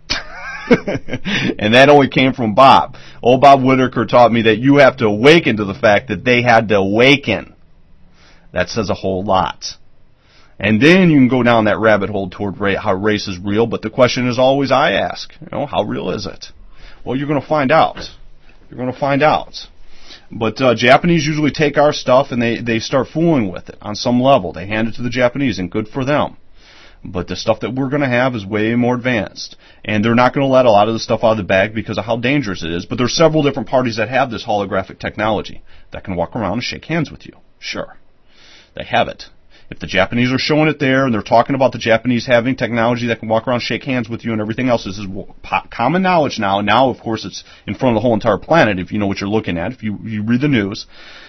And that only came from Bob. Old Bob Whitaker taught me that you have to awaken to the fact that they had to awaken. That says a whole lot. And then you can go down that rabbit hole toward how race is real, but the question is always I ask, how real is it? Well, you're going to find out. But Japanese usually take our stuff and they start fooling with it on some level. They hand it to the Japanese, and good for them. But the stuff that we're going to have is way more advanced. And they're not going to let a lot of the stuff out of the bag because of how dangerous it is. But there's several different parties that have this holographic technology that can walk around and shake hands with you. Sure. They have it. If the Japanese are showing it there and they're talking about the Japanese having technology that can walk around, shake hands with you and everything else, this is common knowledge now. Now, of course, it's in front of the whole entire planet if you know what you're looking at, if you read the news.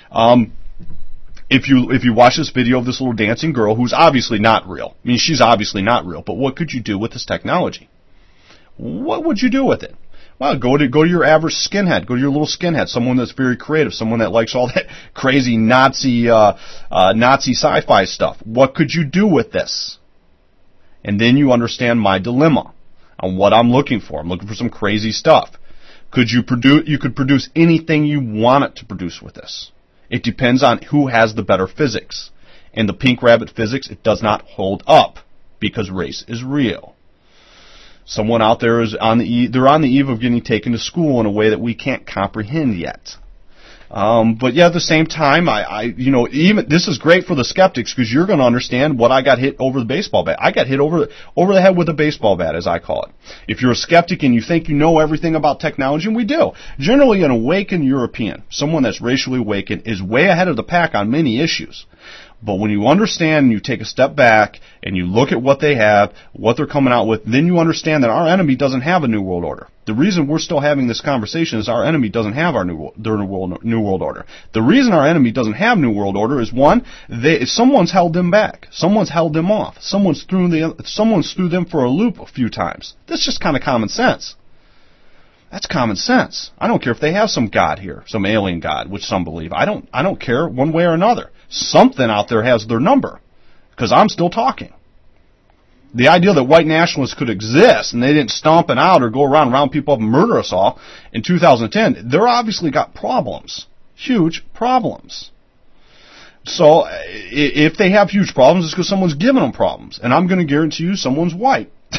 If you watch this video of this little dancing girl who's obviously not real, I mean, she's obviously not real, but what could you do with this technology? What would you do with it? Well, go to your average skinhead. Go to your little skinhead, someone that's very creative, someone that likes all that crazy Nazi sci-fi stuff. What could you do with this? And then you understand my dilemma on what I'm looking for. I'm looking for some crazy stuff. You could produce anything you want it to produce with this. It depends on who has the better physics. In the pink rabbit physics, it does not hold up because race is real. Someone out there is on the eve of getting taken to school in a way that we can't comprehend yet. But yeah, at the same time, even this is great for the skeptics because you're going to understand what I got hit over the baseball bat. I got hit over the head with a baseball bat, as I call it. If you're a skeptic and you think you know everything about technology, and we do, generally an awakened European, someone that's racially awakened, is way ahead of the pack on many issues. But when you understand and you take a step back and you look at what they have, what they're coming out with, then you understand that our enemy doesn't have a New World Order. The reason we're still having this conversation is our enemy doesn't have their New World Order. The reason our enemy doesn't have New World Order is, one, someone's held them back. Someone's held them off. Someone's threw them for a loop a few times. That's just kind of common sense. That's common sense. I don't care if they have some god here, some alien god, which some believe. I don't care one way or another. Something out there has their number, because I'm still talking. The idea that white nationalists could exist and they didn't stomp it out or go around and round people up and murder us all in 2010, they're obviously got problems, huge problems. So if they have huge problems, it's because someone's giving them problems, and I'm going to guarantee you someone's white.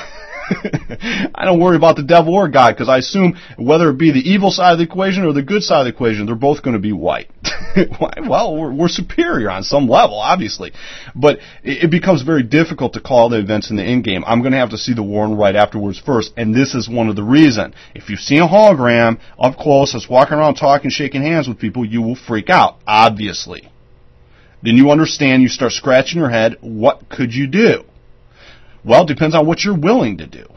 I don't worry about the devil or God, because I assume whether it be the evil side of the equation or the good side of the equation, they're both going to be white. Well, we're superior on some level, obviously. But it becomes very difficult to call the events in the end game. I'm going to have to see the war and right afterwards first, and this is one of the reasons. If you see a hologram up close that's walking around talking, shaking hands with people, you will freak out, obviously. Then you understand, you start scratching your head, what could you do? Well, it depends on what you're willing to do.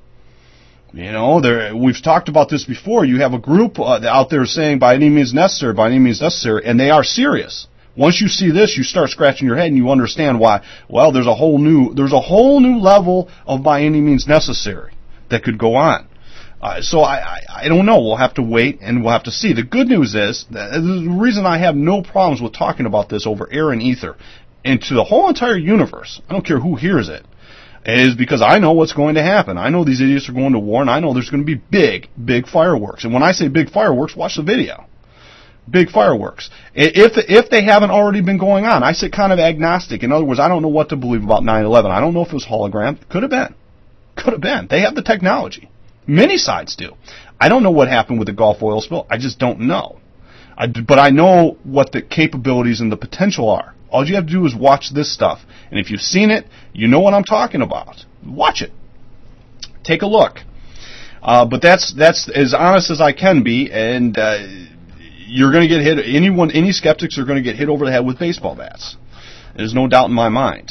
You know, we've talked about this before. You have a group out there saying by any means necessary, and they are serious. Once you see this, you start scratching your head and you understand why. Well, there's a whole new level of by any means necessary that could go on. So I don't know. We'll have to wait and we'll have to see. The good news is, the reason I have no problems with talking about this over air and ether and to the whole entire universe, I don't care who hears it, is because I know what's going to happen. I know these idiots are going to war, and I know there's going to be big, big fireworks. And when I say big fireworks, watch the video. Big fireworks. If they haven't already been going on, I sit kind of agnostic. In other words, I don't know what to believe about 9/11. I don't know if it was hologram. Could have been. Could have been. They have the technology. Many sides do. I don't know what happened with the Gulf oil spill. I just don't know. But I know what the capabilities and the potential are. All you have to do is watch this stuff. And if you've seen it, you know what I'm talking about. Watch it. Take a look. But that's as honest as I can be, and you're going to get hit. Any skeptics are going to get hit over the head with baseball bats. There's no doubt in my mind.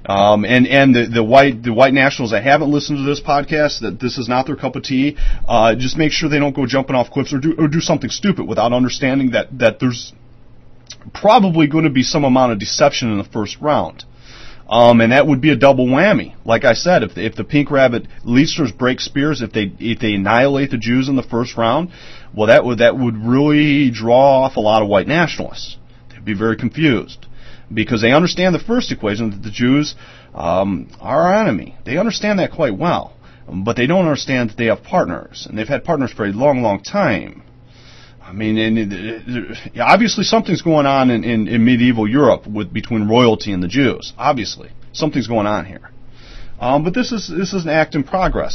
And the white nationals that haven't listened to this podcast, that this is not their cup of tea, just make sure they don't go jumping off cliffs or do something stupid without understanding that there's probably going to be some amount of deception in the first round. And that would be a double whammy. Like I said, if the Pink Rabbit Leasters break spears, if they annihilate the Jews in the first round, well, that would really draw off a lot of white nationalists. They'd be very confused because they understand the first equation, that the Jews are our enemy. They understand that quite well, but they don't understand that they have partners, and they've had partners for a long, long time. I mean, obviously something's going on in medieval Europe between royalty and the Jews. Obviously, something's going on here. But this is an act in progress,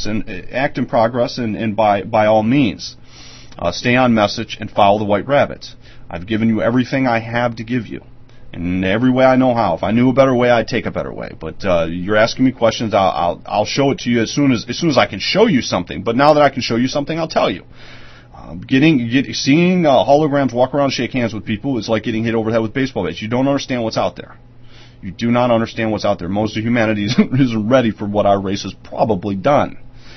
and by all means, stay on message and follow the White Rabbit. I've given you everything I have to give you, in every way I know how. If I knew a better way, I'd take a better way. But you're asking me questions, I'll show it to you as soon as I can show you something. But now that I can show you something, I'll tell you. Seeing holograms walk around and shake hands with people is like getting hit over the head with baseball bats. You don't understand what's out there. You do not understand what's out there. Most of humanity isn't ready for what our race has probably done.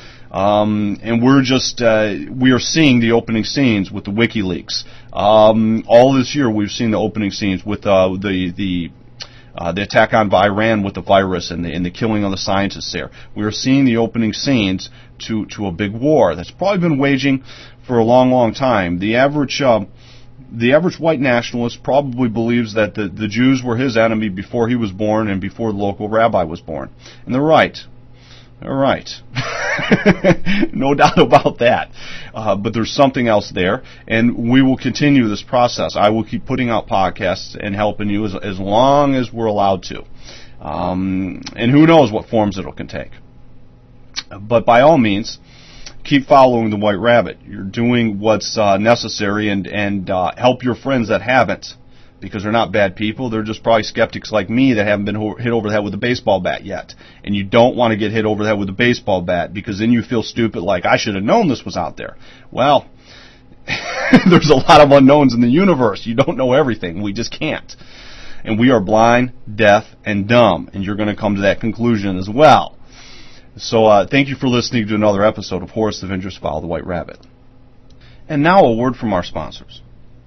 And we are seeing the opening scenes with the WikiLeaks. All this year we've seen the opening scenes with the attack on Iran with the virus and the killing of the scientists there. We're seeing the opening scenes to a big war that's probably been waging for a long, long time. The average white nationalist probably believes that the Jews were his enemy before he was born and before the local rabbi was born. And they're right. They're right. No doubt about that. But there's something else there, and we will continue this process. I will keep putting out podcasts and helping you as long as we're allowed to. And who knows what forms it'll can take. But by all means, keep following the White Rabbit. You're doing what's necessary, and help your friends that haven't, because they're not bad people. They're just probably skeptics like me that haven't been hit over the head with a baseball bat yet. And you don't want to get hit over the head with a baseball bat, because then you feel stupid, like, I should have known this was out there. Well, there's a lot of unknowns in the universe. You don't know everything. We just can't. And we are blind, deaf, and dumb. And you're going to come to that conclusion as well. So thank you for listening to another episode of Horus the Venger's Follow the White Rabbit. And now a word from our sponsors.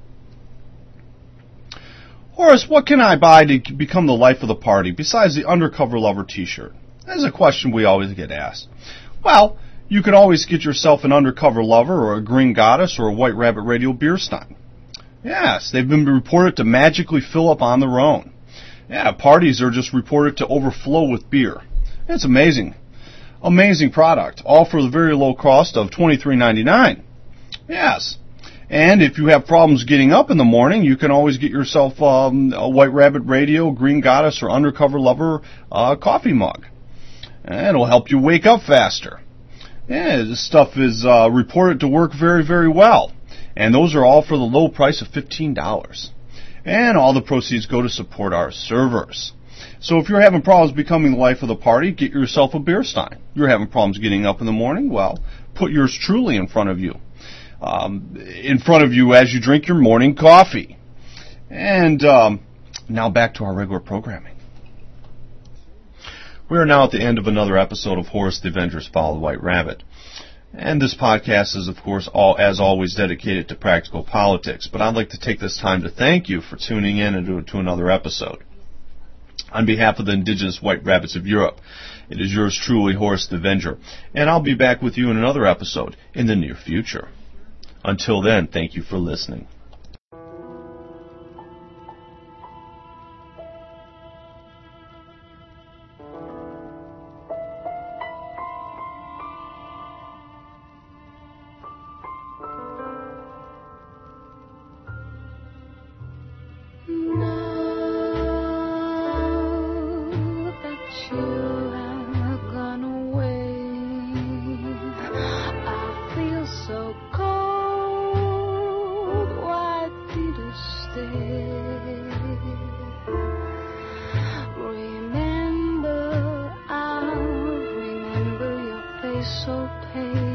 Horus, what can I buy to become the life of the party besides the Undercover Lover t-shirt? That's a question we always get asked. Well, you can always get yourself an Undercover Lover or a Green Goddess or a White Rabbit Radio beer stein. Yes, they've been reported to magically fill up on their own. Yeah, parties are just reported to overflow with beer. It's amazing. Amazing product, all for the very low cost of $23.99. Yes. And if you have problems getting up in the morning, you can always get yourself a White Rabbit Radio, Green Goddess, or Undercover Lover coffee mug. And it'll help you wake up faster. Yeah, this stuff is reported to work very, very well. And those are all for the low price of $15. And all the proceeds go to support our servers. So if you're having problems becoming the life of the party, get yourself a beer stein. You're having problems getting up in the morning? Well, put yours truly in front of you. As you drink your morning coffee. And now back to our regular programming. We are now at the end of another episode of Horace the Avenger's Follow the White Rabbit. And this podcast is, of course, as always, dedicated to practical politics. But I'd like to take this time to thank you for tuning in to another episode. On behalf of the indigenous white rabbits of Europe, it is yours truly, Horace the Avenger. And I'll be back with you in another episode in the near future. Until then, thank you for listening. So pain.